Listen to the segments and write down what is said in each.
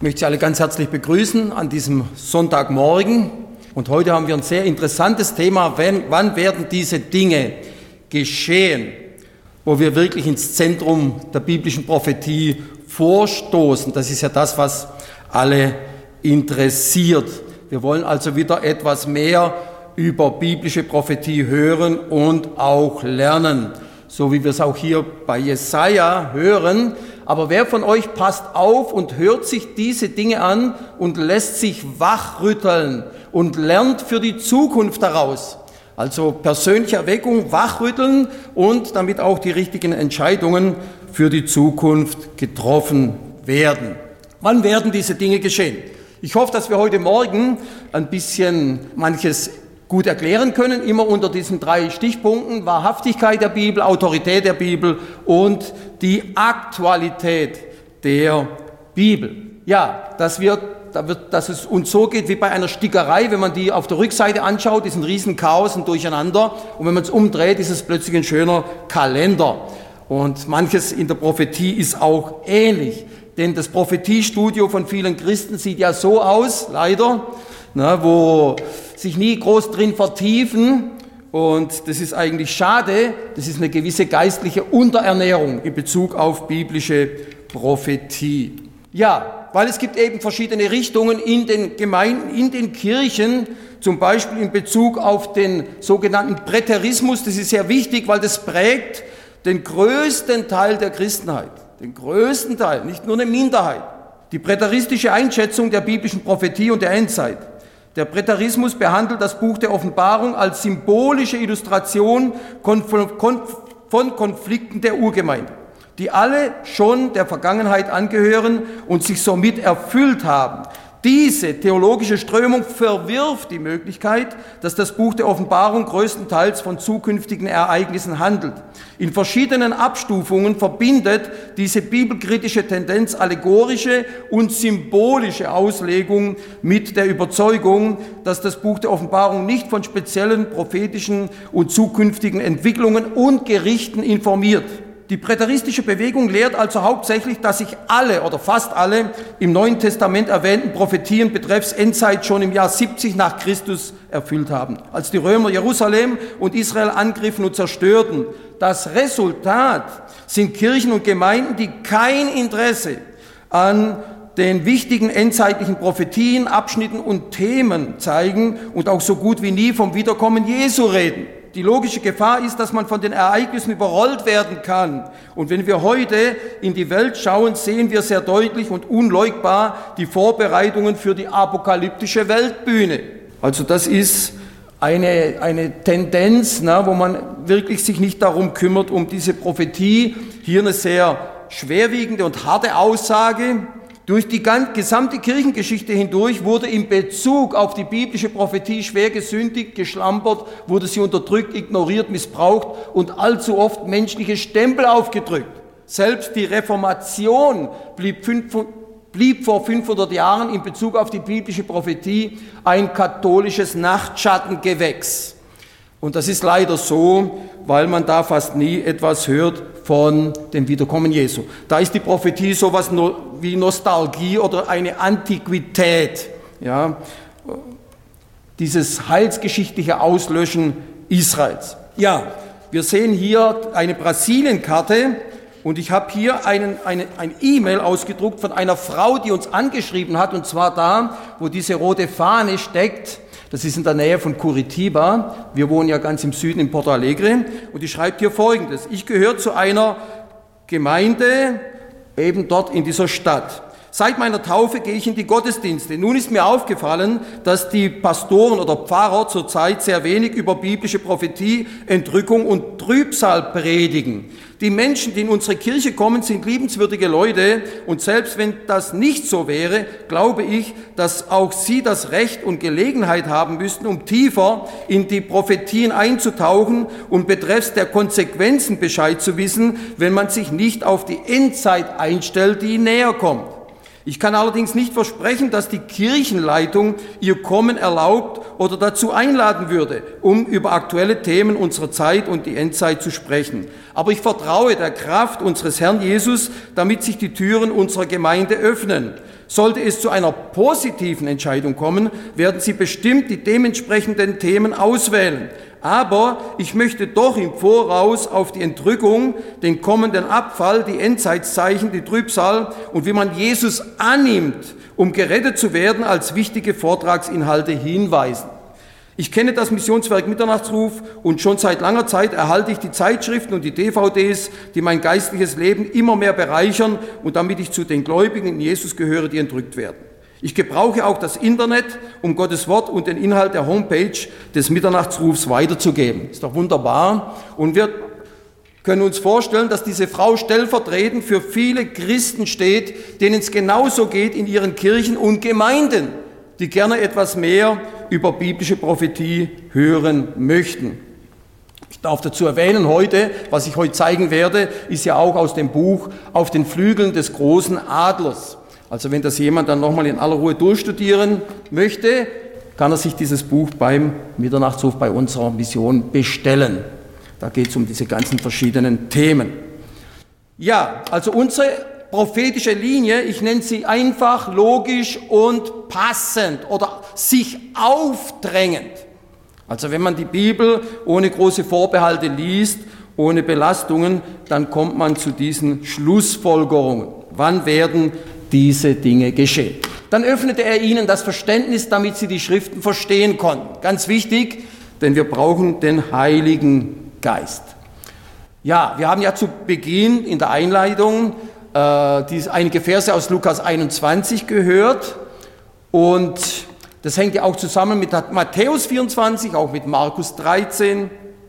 Ich möchte Sie alle ganz herzlich begrüßen an diesem Sonntagmorgen. Und heute haben wir ein sehr interessantes Thema. Wann werden diese Dinge geschehen, wo wir wirklich ins Zentrum der biblischen Prophetie vorstoßen? Das ist ja das, was alle interessiert. Wir wollen also wieder etwas mehr über biblische Prophetie hören und auch lernen. So wie wir es auch hier bei Jesaja hören. Aber wer von euch passt auf und hört sich diese Dinge an und lässt sich wachrütteln und lernt für die Zukunft daraus? Also persönliche Erweckung, wachrütteln und damit auch die richtigen Entscheidungen für die Zukunft getroffen werden. Wann werden diese Dinge geschehen? Ich hoffe, dass wir heute Morgen ein bisschen manches gut erklären können, immer unter diesen 3 Stichpunkten: Wahrhaftigkeit der Bibel, Autorität der Bibel und die Aktualität der Bibel. Ja, dass es uns so geht wie bei einer Stickerei, wenn man die auf der Rückseite anschaut, ist ein riesen Chaos und Durcheinander, und wenn man es umdreht, ist es plötzlich ein schöner Kalender. Und manches in der Prophetie ist auch ähnlich, denn das Prophetiestudio von vielen Christen sieht ja so aus, leider, wo sich nie groß drin vertiefen, und das ist eigentlich schade. Das ist eine gewisse geistliche Unterernährung in Bezug auf biblische Prophetie. Ja, weil es gibt eben verschiedene Richtungen in den Gemeinden, in den Kirchen, zum Beispiel in Bezug auf den sogenannten Präterismus. Das ist sehr wichtig, weil das prägt den größten Teil der Christenheit. Den größten Teil, nicht nur eine Minderheit. Die präteristische Einschätzung der biblischen Prophetie und der Endzeit. Der Präterismus behandelt das Buch der Offenbarung als symbolische Illustration von Konflikten der Urgemeinde, die alle schon der Vergangenheit angehören und sich somit erfüllt haben. Diese theologische Strömung verwirft die Möglichkeit, dass das Buch der Offenbarung größtenteils von zukünftigen Ereignissen handelt. In verschiedenen Abstufungen verbindet diese bibelkritische Tendenz allegorische und symbolische Auslegung mit der Überzeugung, dass das Buch der Offenbarung nicht von speziellen prophetischen und zukünftigen Entwicklungen und Gerichten informiert. Die präteristische Bewegung lehrt also hauptsächlich, dass sich alle oder fast alle im Neuen Testament erwähnten Prophetien betreffs Endzeit schon im Jahr 70 nach Christus erfüllt haben, als die Römer Jerusalem und Israel angriffen und zerstörten. Das Resultat sind Kirchen und Gemeinden, die kein Interesse an den wichtigen endzeitlichen Prophetien, Abschnitten und Themen zeigen und auch so gut wie nie vom Wiederkommen Jesu reden. Die logische Gefahr ist, dass man von den Ereignissen überrollt werden kann. Und wenn wir heute in die Welt schauen, sehen wir sehr deutlich und unleugbar die Vorbereitungen für die apokalyptische Weltbühne. Also das ist eine Tendenz, wo man wirklich sich nicht darum kümmert, um diese Prophetie. Hier eine sehr schwerwiegende und harte Aussage. Durch die gesamte Kirchengeschichte hindurch wurde in Bezug auf die biblische Prophetie schwer gesündigt, geschlampert, wurde sie unterdrückt, ignoriert, missbraucht und allzu oft menschliche Stempel aufgedrückt. Selbst die Reformation blieb vor 500 Jahren in Bezug auf die biblische Prophetie ein katholisches Nachtschattengewächs. Und das ist leider so, weil man da fast nie etwas hört von dem Wiederkommen Jesu. Da ist die Prophetie sowas wie Nostalgie oder eine Antiquität. Ja, dieses heilsgeschichtliche Auslöschen Israels. Ja, wir sehen hier eine Brasilienkarte und ich habe hier ein E-Mail ausgedruckt von einer Frau, die uns angeschrieben hat, und zwar da, wo diese rote Fahne steckt. Das ist in der Nähe von Curitiba. Wir wohnen ja ganz im Süden in Porto Alegre. Und die schreibt hier Folgendes: Ich gehöre zu einer Gemeinde eben dort in dieser Stadt. Seit meiner Taufe gehe ich in die Gottesdienste. Nun ist mir aufgefallen, dass die Pastoren oder Pfarrer zurzeit sehr wenig über biblische Prophetie, Entrückung und Trübsal predigen. Die Menschen, die in unsere Kirche kommen, sind liebenswürdige Leute, und selbst wenn das nicht so wäre, glaube ich, dass auch sie das Recht und Gelegenheit haben müssten, um tiefer in die Prophetien einzutauchen und betreffs der Konsequenzen Bescheid zu wissen, wenn man sich nicht auf die Endzeit einstellt, die näher kommt. Ich kann allerdings nicht versprechen, dass die Kirchenleitung ihr Kommen erlaubt oder dazu einladen würde, um über aktuelle Themen unserer Zeit und die Endzeit zu sprechen. Aber ich vertraue der Kraft unseres Herrn Jesus, damit sich die Türen unserer Gemeinde öffnen. Sollte es zu einer positiven Entscheidung kommen, werden Sie bestimmt die dementsprechenden Themen auswählen. Aber ich möchte doch im Voraus auf die Entrückung, den kommenden Abfall, die Endzeitzeichen, die Trübsal und wie man Jesus annimmt, um gerettet zu werden, als wichtige Vortragsinhalte hinweisen. Ich kenne das Missionswerk Mitternachtsruf und schon seit langer Zeit erhalte ich die Zeitschriften und die DVDs, die mein geistliches Leben immer mehr bereichern und damit ich zu den Gläubigen in Jesus gehöre, die entrückt werden. Ich gebrauche auch das Internet, um Gottes Wort und den Inhalt der Homepage des Mitternachtsrufs weiterzugeben. Ist doch wunderbar. Und wir können uns vorstellen, dass diese Frau stellvertretend für viele Christen steht, denen es genauso geht in ihren Kirchen und Gemeinden, die gerne etwas mehr über biblische Prophetie hören möchten. Ich darf dazu erwähnen heute, was ich heute zeigen werde, ist ja auch aus dem Buch Auf den Flügeln des großen Adlers. Also wenn das jemand dann nochmal in aller Ruhe durchstudieren möchte, kann er sich dieses Buch beim Mitternachtsruf bei unserer Mission bestellen. Da geht es um diese ganzen verschiedenen Themen. Ja, also unsere prophetische Linie, ich nenne sie einfach, logisch und passend oder sich aufdrängend. Also wenn man die Bibel ohne große Vorbehalte liest, ohne Belastungen, dann kommt man zu diesen Schlussfolgerungen. Wann werden diese Dinge geschehen? Dann öffnete er ihnen das Verständnis, damit sie die Schriften verstehen konnten. Ganz wichtig, denn wir brauchen den Heiligen Geist. Ja, wir haben ja zu Beginn in der Einleitung einige Verse aus Lukas 21 gehört und das hängt ja auch zusammen mit Matthäus 24, auch mit Markus 13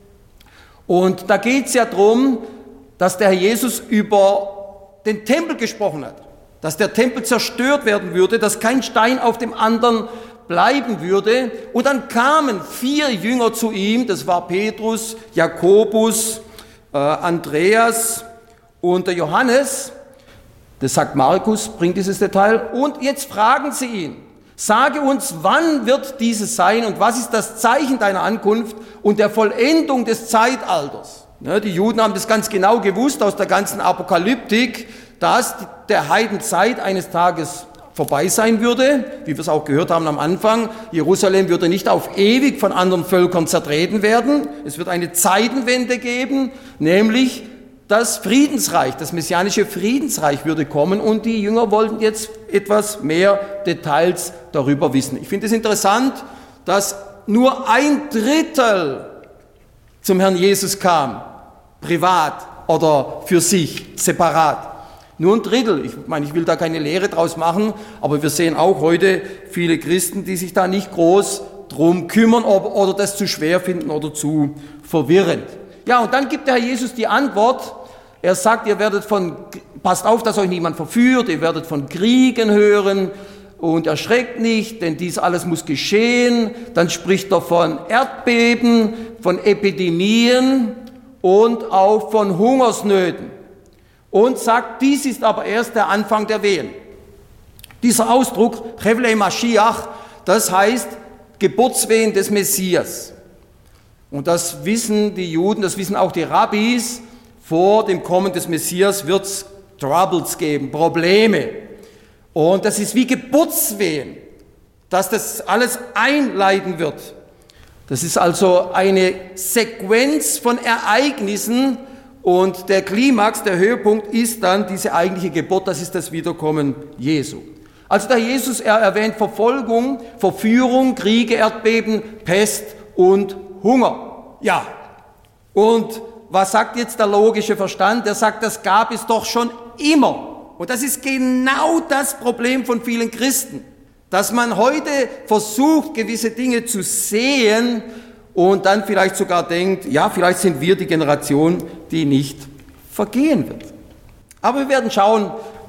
und da geht es ja darum, dass der Herr Jesus über den Tempel gesprochen hat, dass der Tempel zerstört werden würde, dass kein Stein auf dem anderen bleiben würde und dann kamen 4 Jünger zu ihm, das war Petrus, Jakobus, Andreas und der Johannes. Das sagt Markus, bringt dieses Detail. Und jetzt fragen sie ihn, sage uns, wann wird dieses sein und was ist das Zeichen deiner Ankunft und der Vollendung des Zeitalters? Ja, die Juden haben das ganz genau gewusst aus der ganzen Apokalyptik, dass der Heidenzeit eines Tages vorbei sein würde, wie wir es auch gehört haben am Anfang. Jerusalem würde nicht auf ewig von anderen Völkern zertreten werden. Es wird eine Zeitenwende geben, nämlich das Friedensreich, das messianische Friedensreich würde kommen und die Jünger wollten jetzt etwas mehr Details darüber wissen. Ich finde es interessant, dass nur 1/3 zum Herrn Jesus kam, privat oder für sich, separat. Nur 1/3. Ich meine, ich will da keine Lehre draus machen, aber wir sehen auch heute viele Christen, die sich da nicht groß drum kümmern oder das zu schwer finden oder zu verwirrend. Ja, und dann gibt der Herr Jesus die Antwort. Er sagt, passt auf, dass euch niemand verführt, ihr werdet von Kriegen hören und erschreckt nicht, denn dies alles muss geschehen. Dann spricht er von Erdbeben, von Epidemien und auch von Hungersnöten. Und sagt, dies ist aber erst der Anfang der Wehen. Dieser Ausdruck, Chevlei Mashiach, das heißt Geburtswehen des Messias. Und das wissen die Juden, das wissen auch die Rabbis, vor dem Kommen des Messias wird es Troubles geben, Probleme. Und das ist wie Geburtswehen, dass das alles einleiten wird. Das ist also eine Sequenz von Ereignissen und der Klimax, der Höhepunkt ist dann diese eigentliche Geburt, das ist das Wiederkommen Jesu. Also der Jesus, er erwähnt Verfolgung, Verführung, Kriege, Erdbeben, Pest und Hunger. Ja, und was sagt jetzt der logische Verstand? Der sagt, das gab es doch schon immer. Und das ist genau das Problem von vielen Christen, dass man heute versucht, gewisse Dinge zu sehen und dann vielleicht sogar denkt, ja, vielleicht sind wir die Generation, die nicht vergehen wird. Aber wir werden schauen,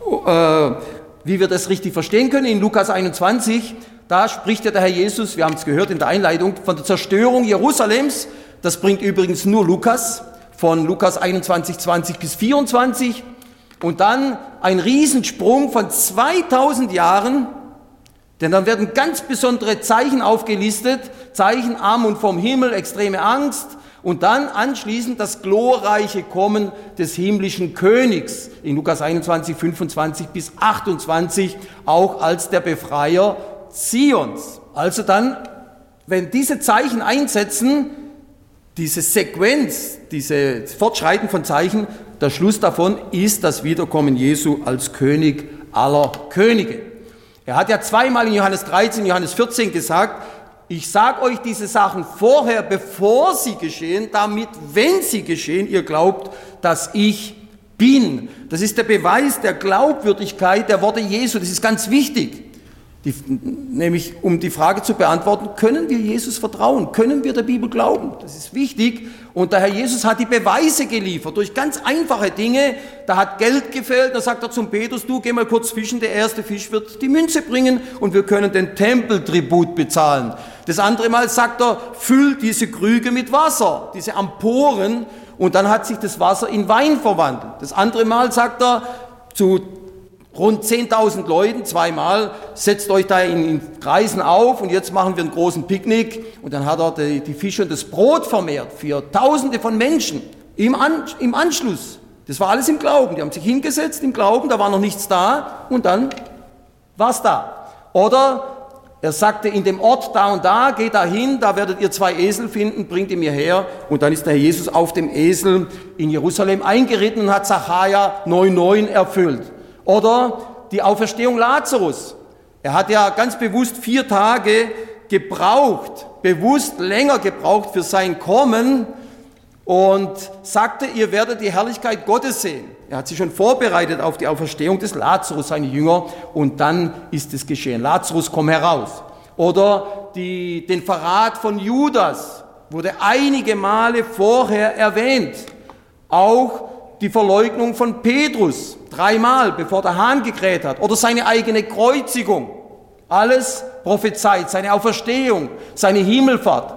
wie wir das richtig verstehen können. In Lukas 21, da spricht ja der Herr Jesus, wir haben es gehört in der Einleitung, von der Zerstörung Jerusalems. Das bringt übrigens nur Lukas, von Lukas 21, 20 bis 24. Und dann ein Riesensprung von 2000 Jahren, denn dann werden ganz besondere Zeichen aufgelistet, Zeichen am und vom Himmel, extreme Angst Und dann anschließend das glorreiche Kommen des himmlischen Königs in Lukas 21, 25 bis 28, auch als der Befreier Zions. Also dann, wenn diese Zeichen einsetzen, diese Sequenz, diese Fortschreiten von Zeichen, der Schluss davon ist das Wiederkommen Jesu als König aller Könige. Er hat ja zweimal in Johannes 13, Johannes 14 gesagt, ich sage euch diese Sachen vorher, bevor sie geschehen, damit, wenn sie geschehen, ihr glaubt, dass ich bin. Das ist der Beweis der Glaubwürdigkeit der Worte Jesu. Das ist ganz wichtig. Nämlich, um die Frage zu beantworten, können wir Jesus vertrauen? Können wir der Bibel glauben? Das ist wichtig. Und der Herr Jesus hat die Beweise geliefert durch ganz einfache Dinge. Da hat Geld gefehlt, da sagt er zum Petrus, du geh mal kurz fischen, der erste Fisch wird die Münze bringen und wir können den Tempeltribut bezahlen. Das andere Mal sagt er, füll diese Krüge mit Wasser, diese Amphoren, und dann hat sich das Wasser in Wein verwandelt. Das andere Mal sagt er zu rund 10.000 Leuten, zweimal, setzt euch da in Kreisen auf und jetzt machen wir einen großen Picknick. Und dann hat er die Fische und das Brot vermehrt für Tausende von Menschen im Anschluss. Das war alles im Glauben. Die haben sich hingesetzt im Glauben, da war noch nichts da und dann war es da. Oder er sagte, in dem Ort da und da, geht da hin, da werdet ihr 2 Esel finden, bringt ihn mir her. Und dann ist der Herr Jesus auf dem Esel in Jerusalem eingeritten und hat Sacharja 9,9 erfüllt. Oder die Auferstehung Lazarus. Er hat ja ganz bewusst 4 Tage gebraucht, bewusst länger gebraucht für sein Kommen und sagte, ihr werdet die Herrlichkeit Gottes sehen. Er hat sich schon vorbereitet auf die Auferstehung des Lazarus, seine Jünger, und dann ist es geschehen. Lazarus, komm heraus. Oder den Verrat von Judas wurde einige Male vorher erwähnt. Auch die Verleugnung von Petrus, 3-mal, bevor der Hahn gekräht hat, oder seine eigene Kreuzigung. Alles prophezeit, seine Auferstehung, seine Himmelfahrt,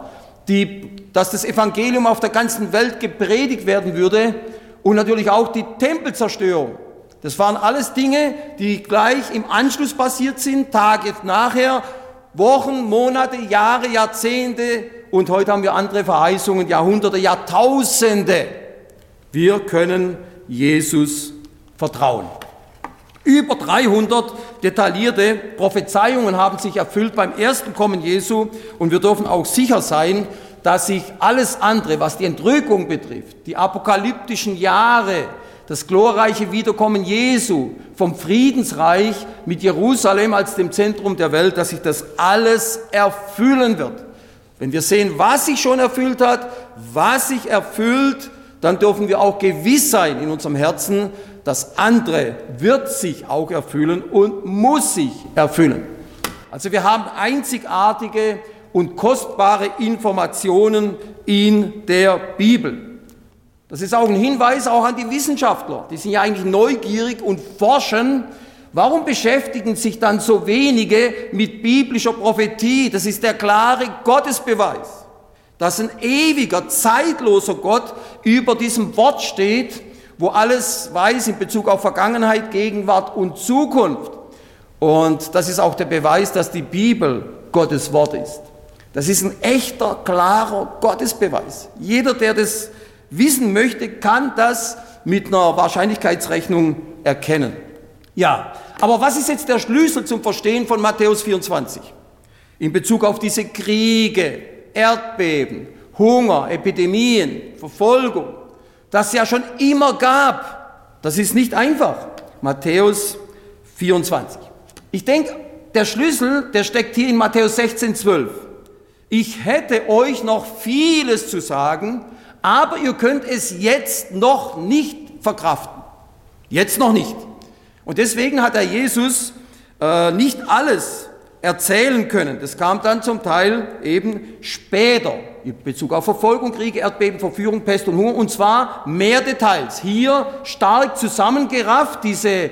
dass das Evangelium auf der ganzen Welt gepredigt werden würde und natürlich auch die Tempelzerstörung. Das waren alles Dinge, die gleich im Anschluss passiert sind, Tage nachher, Wochen, Monate, Jahre, Jahrzehnte, und heute haben wir andere Verheißungen, Jahrhunderte, Jahrtausende. Wir können Jesus vertrauen. Über 300 detaillierte Prophezeiungen haben sich erfüllt beim ersten Kommen Jesu und wir dürfen auch sicher sein, dass sich alles andere, was die Entrückung betrifft, die apokalyptischen Jahre, das glorreiche Wiederkommen Jesu vom Friedensreich mit Jerusalem als dem Zentrum der Welt, dass sich das alles erfüllen wird. Wenn wir sehen, was sich schon erfüllt hat, was sich erfüllt, dann dürfen wir auch gewiss sein in unserem Herzen, das andere wird sich auch erfüllen und muss sich erfüllen. Also wir haben einzigartige und kostbare Informationen in der Bibel. Das ist auch ein Hinweis auch an die Wissenschaftler. Die sind ja eigentlich neugierig und forschen. Warum beschäftigen sich dann so wenige mit biblischer Prophetie? Das ist der klare Gottesbeweis, dass ein ewiger, zeitloser Gott über diesem Wort steht, wo alles weiß in Bezug auf Vergangenheit, Gegenwart und Zukunft. Und das ist auch der Beweis, dass die Bibel Gottes Wort ist. Das ist ein echter, klarer Gottesbeweis. Jeder, der das wissen möchte, kann das mit einer Wahrscheinlichkeitsrechnung erkennen. Ja, aber was ist jetzt der Schlüssel zum Verstehen von Matthäus 24? In Bezug auf diese Kriege, Erdbeben, Hunger, Epidemien, Verfolgung, das es ja schon immer gab. Das ist nicht einfach. Matthäus 24. Ich denke, der Schlüssel, der steckt hier in Matthäus 16,12. Ich hätte euch noch vieles zu sagen, aber ihr könnt es jetzt noch nicht verkraften. Jetzt noch nicht. Und deswegen hat der Jesus nicht alles erzählen können. Das kam dann zum Teil eben später, in Bezug auf Verfolgung, Kriege, Erdbeben, Verführung, Pest und Hunger, und zwar mehr Details. Hier stark zusammengerafft, diese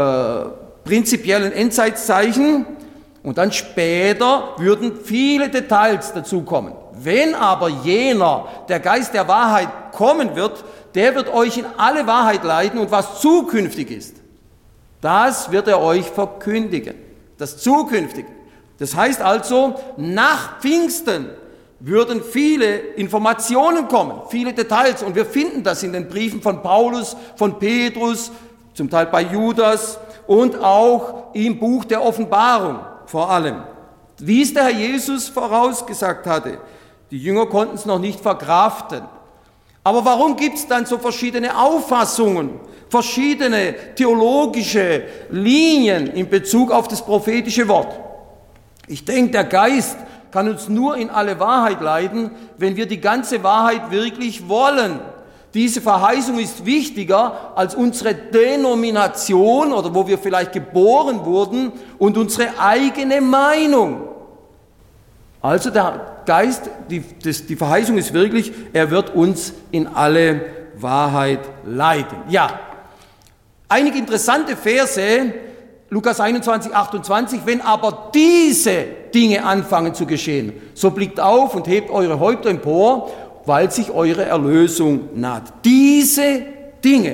prinzipiellen Endzeitzeichen, und dann später würden viele Details dazukommen. Wenn aber jener, der Geist der Wahrheit, kommen wird, der wird euch in alle Wahrheit leiten, und was zukünftig ist, das wird er euch verkündigen. Das Zukünftige. Das heißt also, nach Pfingsten würden viele Informationen kommen, viele Details. Und wir finden das in den Briefen von Paulus, von Petrus, zum Teil bei Judas und auch im Buch der Offenbarung vor allem. Wie es der Herr Jesus vorausgesagt hatte. Die Jünger konnten es noch nicht verkraften. Aber warum gibt es dann so verschiedene Auffassungen, verschiedene theologische Linien in Bezug auf das prophetische Wort? Ich denke, der Geist kann uns nur in alle Wahrheit leiten, wenn wir die ganze Wahrheit wirklich wollen. Diese Verheißung ist wichtiger als unsere Denomination oder wo wir vielleicht geboren wurden und unsere eigene Meinung. Also der Geist, die Verheißung ist wirklich, er wird uns in alle Wahrheit leiten. Ja, einige interessante Verse, Lukas 21, 28, wenn aber diese Dinge anfangen zu geschehen, so blickt auf und hebt eure Häupter empor, weil sich eure Erlösung naht. Diese Dinge.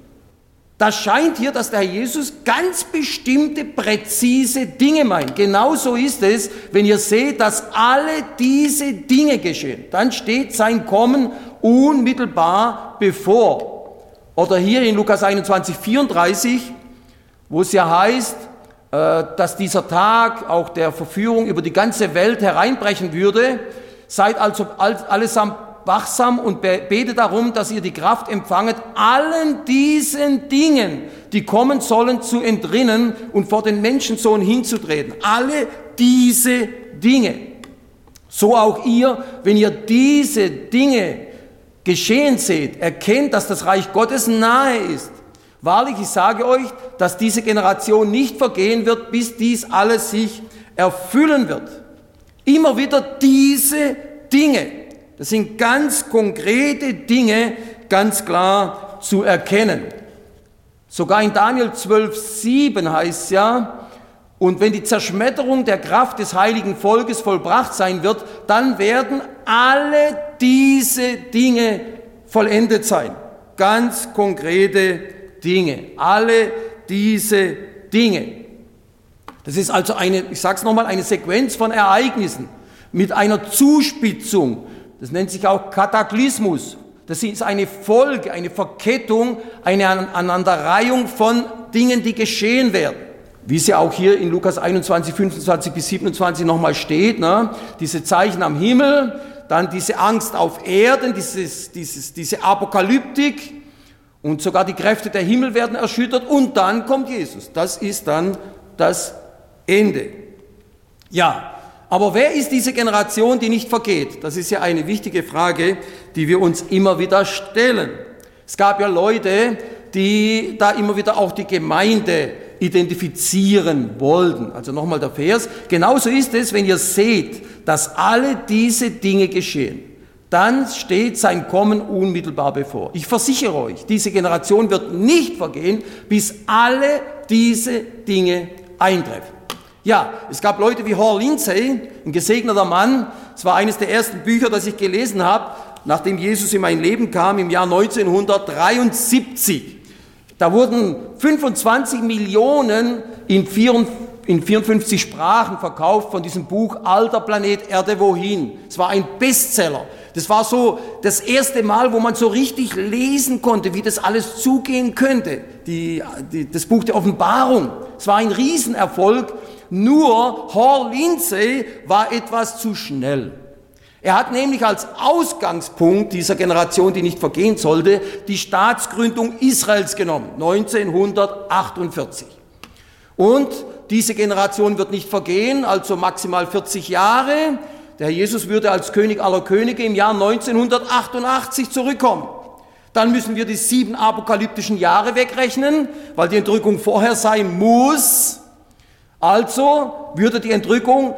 Das scheint hier, dass der Herr Jesus ganz bestimmte, präzise Dinge meint. Genauso ist es, wenn ihr seht, dass alle diese Dinge geschehen. Dann steht sein Kommen unmittelbar bevor. Oder hier in Lukas 21, 34, wo es ja heißt, dass dieser Tag auch der Verführung über die ganze Welt hereinbrechen würde. Seid also allesamt wachsam und betet darum, dass ihr die Kraft empfanget, allen diesen Dingen, die kommen sollen, zu entrinnen und vor den Menschensohn hinzutreten. Alle diese Dinge. So auch ihr, wenn ihr diese Dinge geschehen seht, erkennt, dass das Reich Gottes nahe ist. Wahrlich, ich sage euch, dass diese Generation nicht vergehen wird, bis dies alles sich erfüllen wird. Immer wieder diese Dinge. Das sind ganz konkrete Dinge, ganz klar zu erkennen. Sogar in Daniel 12,7 heißt es ja, und wenn die Zerschmetterung der Kraft des heiligen Volkes vollbracht sein wird, dann werden alle diese Dinge vollendet sein. Ganz konkrete Dinge. Alle diese Dinge. Das ist also ich sage es nochmal, eine Sequenz von Ereignissen mit einer Zuspitzung. Das nennt sich auch Kataklysmus. Das ist eine Folge, eine Verkettung, eine Aneinanderreihung von Dingen, die geschehen werden. Wie es ja auch hier in Lukas 21, 25 bis 27 nochmal steht, ne? Diese Zeichen am Himmel, dann diese Angst auf Erden, diese Apokalyptik und sogar die Kräfte der Himmel werden erschüttert und dann kommt Jesus. Das ist dann das Ende. Ja. Aber wer ist diese Generation, die nicht vergeht? Das ist ja eine wichtige Frage, die wir uns immer wieder stellen. Es gab ja Leute, die da immer wieder auch die Gemeinde identifizieren wollten. Also nochmal der Vers. Genauso ist es, wenn ihr seht, dass alle diese Dinge geschehen. Dann steht sein Kommen unmittelbar bevor. Ich versichere euch, diese Generation wird nicht vergehen, bis alle diese Dinge eintreffen. Ja, es gab Leute wie Hal Lindsey, ein gesegneter Mann. Es war eines der ersten Bücher, das ich gelesen habe, nachdem Jesus in mein Leben kam, im Jahr 1973. Da wurden 25 Millionen in 54 Sprachen verkauft von diesem Buch Alter Planet Erde wohin. Es war ein Bestseller. Das war so das erste Mal, wo man so richtig lesen konnte, wie das alles zugehen könnte. Das Buch der Offenbarung. Es war ein Riesenerfolg. Nur Hal Lindsey war etwas zu schnell. Er hat nämlich als Ausgangspunkt dieser Generation, die nicht vergehen sollte, die Staatsgründung Israels genommen, 1948. Und diese Generation wird nicht vergehen, also maximal 40 Jahre. Der Herr Jesus würde als König aller Könige im Jahr 1988 zurückkommen. Dann müssen wir die 7 apokalyptischen Jahre wegrechnen, weil die Entrückung vorher sein muss. Also würde die Entrückung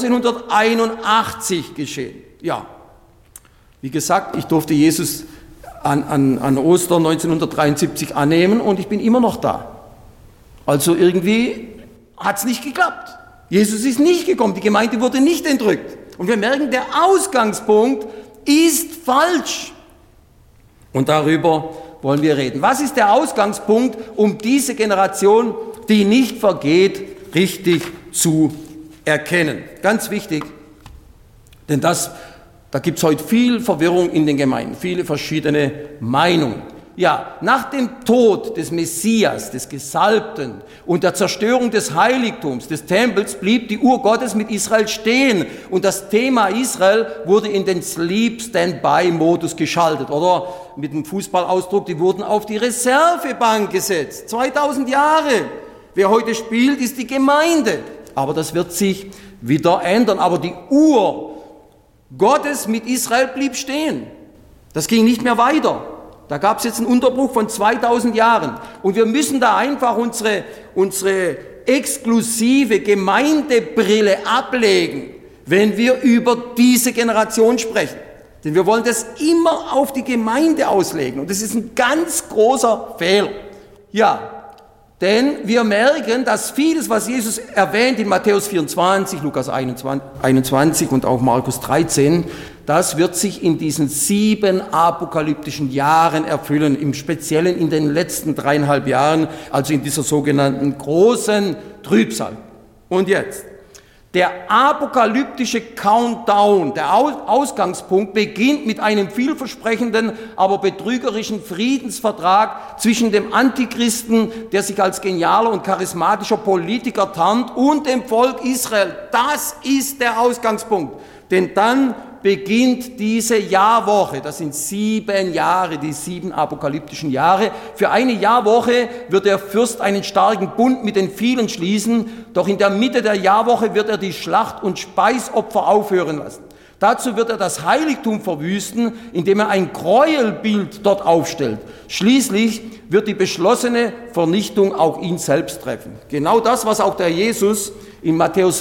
1981 geschehen. Ja, wie gesagt, ich durfte Jesus an Ostern 1973 annehmen und ich bin immer noch da. Also irgendwie hat es nicht geklappt. Jesus ist nicht gekommen, die Gemeinde wurde nicht entrückt. Und wir merken, der Ausgangspunkt ist falsch. Und darüber wollen wir reden. Was ist der Ausgangspunkt, um diese Generation, die nicht vergeht, richtig zu erkennen? Ganz wichtig, denn das Da gibt es heute viel Verwirrung in den Gemeinden, viele verschiedene Meinungen. Ja, nach dem Tod des Messias, des Gesalbten und der Zerstörung des Heiligtums, des Tempels, blieb die Uhr Gottes mit Israel stehen. Und das Thema Israel wurde in den Sleep-Standby-Modus geschaltet. Oder mit dem Fußballausdruck, die wurden auf die Reservebank gesetzt. 2000 Jahre. Wer heute spielt, ist die Gemeinde. Aber das wird sich wieder ändern. Aber die Uhr Gottes mit Israel blieb stehen. Das ging nicht mehr weiter. Da gab es jetzt einen Unterbruch von 2000 Jahren. Und wir müssen da einfach unsere exklusive Gemeindebrille ablegen, wenn wir über diese Generation sprechen. Denn wir wollen das immer auf die Gemeinde auslegen. Und das ist ein ganz großer Fehler. Ja, denn wir merken, dass vieles, was Jesus erwähnt in Matthäus 24, Lukas 21 und auch Markus 13, das wird sich in diesen 7 apokalyptischen Jahren erfüllen, im Speziellen in den letzten 3,5 Jahren, also in dieser sogenannten großen Trübsal. Und jetzt, der apokalyptische Countdown, der Ausgangspunkt beginnt mit einem vielversprechenden, aber betrügerischen Friedensvertrag zwischen dem Antichristen, der sich als genialer und charismatischer Politiker tarnt, und dem Volk Israel. Das ist der Ausgangspunkt. Denn dann beginnt diese Jahrwoche. Das sind 7 Jahre, die 7 apokalyptischen Jahre. Für eine Jahrwoche wird der Fürst einen starken Bund mit den vielen schließen, doch in der Mitte der Jahrwoche wird er die Schlacht- und Speisopfer aufhören lassen. Dazu wird er das Heiligtum verwüsten, indem er ein Gräuelbild dort aufstellt. Schließlich wird die beschlossene Vernichtung auch ihn selbst treffen. Genau das, was auch der Jesus in Matthäus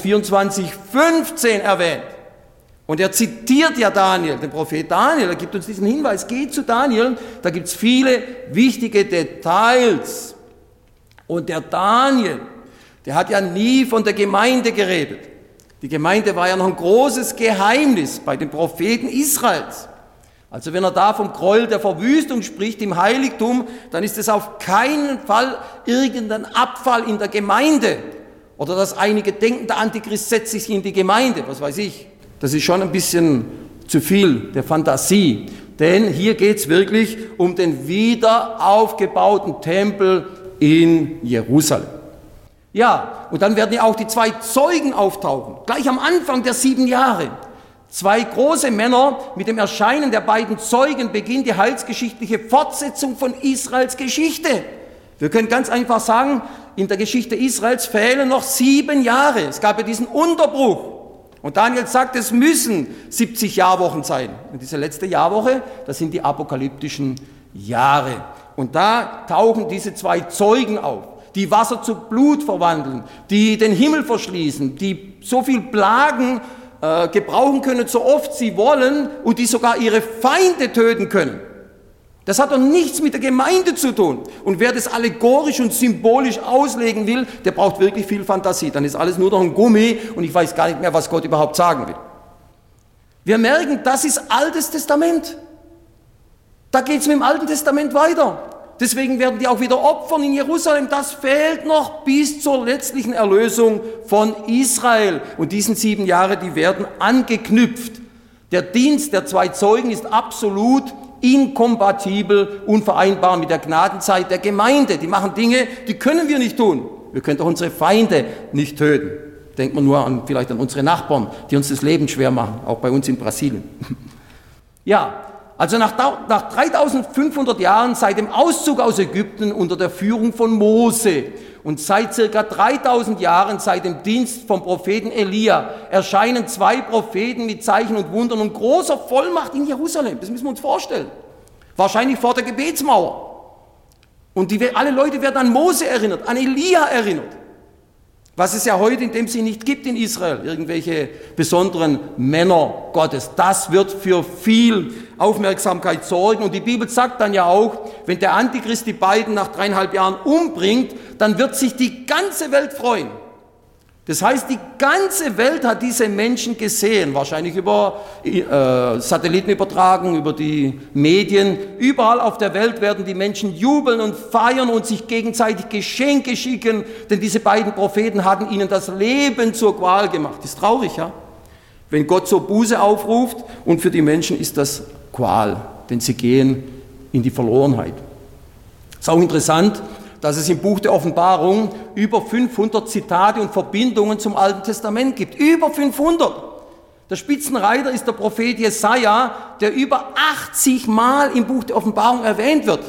24,15 erwähnt. Und er zitiert ja Daniel, den Prophet Daniel, er gibt uns diesen Hinweis, geht zu Daniel, da gibt es viele wichtige Details. Und der Daniel, der hat ja nie von der Gemeinde geredet. Die Gemeinde war ja noch ein großes Geheimnis bei den Propheten Israels. Also wenn er da vom Gräuel der Verwüstung spricht im Heiligtum, dann ist es auf keinen Fall irgendein Abfall in der Gemeinde. Oder dass einige denken, der Antichrist setzt sich in die Gemeinde, was weiß ich. Das ist schon ein bisschen zu viel der Fantasie, denn hier geht es wirklich um den wieder aufgebauten Tempel in Jerusalem. Ja, und dann werden ja auch die 2 Zeugen auftauchen, gleich am Anfang der 7 Jahre. 2 große Männer, mit dem Erscheinen der beiden Zeugen beginnt die heilsgeschichtliche Fortsetzung von Israels Geschichte. Wir können ganz einfach sagen, in der Geschichte Israels fehlen noch 7 Jahre. Es gab ja diesen Unterbruch. Und Daniel sagt, es müssen 70 Jahrwochen sein. Und diese letzte Jahrwoche, das sind die apokalyptischen Jahre. Und da tauchen diese 2 Zeugen auf, die Wasser zu Blut verwandeln, die den Himmel verschließen, die so viel Plagen gebrauchen können, so oft sie wollen, und die sogar ihre Feinde töten können. Das hat doch nichts mit der Gemeinde zu tun. Und wer das allegorisch und symbolisch auslegen will, der braucht wirklich viel Fantasie. Dann ist alles nur noch ein Gummi und ich weiß gar nicht mehr, was Gott überhaupt sagen will. Wir merken, das ist Altes Testament. Da geht es mit dem Alten Testament weiter. Deswegen werden die auch wieder opfern in Jerusalem. Das fehlt noch bis zur letztlichen Erlösung von Israel. Und diesen 7 Jahre, die werden angeknüpft. Der Dienst der 2 Zeugen ist absolut inkompatibel, unvereinbar mit der Gnadenzeit der Gemeinde. Die machen Dinge, die können wir nicht tun. Wir können doch unsere Feinde nicht töten. Denkt man nur vielleicht an unsere Nachbarn, die uns das Leben schwer machen, auch bei uns in Brasilien. Ja, also nach 3500 Jahren seit dem Auszug aus Ägypten unter der Führung von Mose und seit circa 3000 Jahren seit dem Dienst vom Propheten Elia erscheinen 2 Propheten mit Zeichen und Wundern und großer Vollmacht in Jerusalem. Das müssen wir uns vorstellen. Wahrscheinlich vor der Gebetsmauer. Und alle Leute werden an Mose erinnert, an Elia erinnert. Was es ja heute in dem Sinne nicht gibt in Israel, irgendwelche besonderen Männer Gottes. Das wird für viel Aufmerksamkeit sorgen. Und die Bibel sagt dann ja auch, wenn der Antichrist die beiden nach 3,5 Jahren umbringt, dann wird sich die ganze Welt freuen. Das heißt, die ganze Welt hat diese Menschen gesehen, wahrscheinlich über Satellitenübertragung, über die Medien. Überall auf der Welt werden die Menschen jubeln und feiern und sich gegenseitig Geschenke schicken, denn diese beiden Propheten hatten ihnen das Leben zur Qual gemacht. Ist traurig, ja? wenn Gott zur Buße aufruft, und für die Menschen ist das Qual, denn sie gehen in die Verlorenheit. Es ist auch interessant, dass es im Buch der Offenbarung über 500 Zitate und Verbindungen zum Alten Testament gibt. Über 500! Der Spitzenreiter ist der Prophet Jesaja, der über 80 Mal im Buch der Offenbarung erwähnt wird.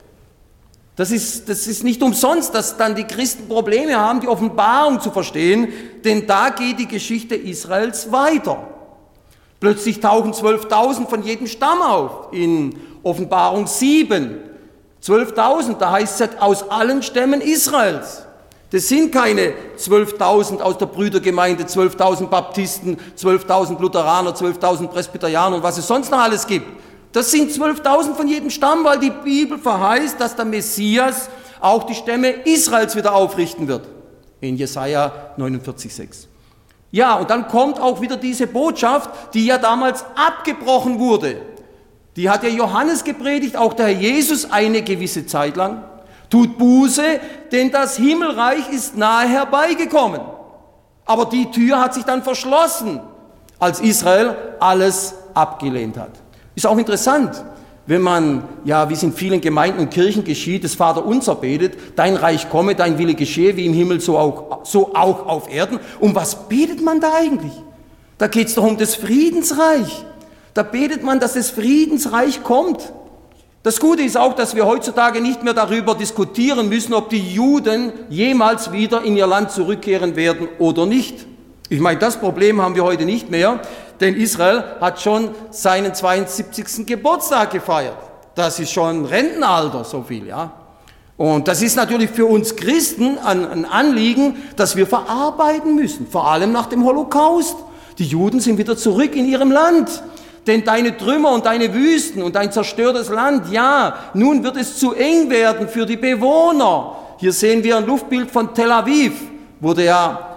Das ist nicht umsonst, dass dann die Christen Probleme haben, die Offenbarung zu verstehen, denn da geht die Geschichte Israels weiter. Plötzlich tauchen 12.000 von jedem Stamm auf, in Offenbarung 7. 12.000, da heißt es aus allen Stämmen Israels. Das sind keine 12.000 aus der Brüdergemeinde, 12.000 Baptisten, 12.000 Lutheraner, 12.000 Presbyterianer und was es sonst noch alles gibt. Das sind 12.000 von jedem Stamm, weil die Bibel verheißt, dass der Messias auch die Stämme Israels wieder aufrichten wird. In Jesaja 49,6. Ja, und dann kommt auch wieder diese Botschaft, die ja damals abgebrochen wurde. Die hat ja Johannes gepredigt, auch der Herr Jesus eine gewisse Zeit lang. Tut Buße, denn das Himmelreich ist nahe herbeigekommen. Aber die Tür hat sich dann verschlossen, als Israel alles abgelehnt hat. Ist auch interessant, wenn man, ja, wie es in vielen Gemeinden und Kirchen geschieht, das Vaterunser betet, dein Reich komme, dein Wille geschehe, wie im Himmel, so auch auf Erden. Um was betet man da eigentlich? Da geht es doch um das Friedensreich. Da betet man, dass das Friedensreich kommt. Das Gute ist auch, dass wir heutzutage nicht mehr darüber diskutieren müssen, ob die Juden jemals wieder in ihr Land zurückkehren werden oder nicht. Ich meine, das Problem haben wir heute nicht mehr, denn Israel hat schon seinen 72. Geburtstag gefeiert. Das ist schon Rentenalter, so viel, ja. Und das ist natürlich für uns Christen ein Anliegen, das wir verarbeiten müssen, vor allem nach dem Holocaust. Die Juden sind wieder zurück in ihrem Land. Denn deine Trümmer und deine Wüsten und dein zerstörtes Land, ja, nun wird es zu eng werden für die Bewohner. Hier sehen wir ein Luftbild von Tel Aviv, wurde ja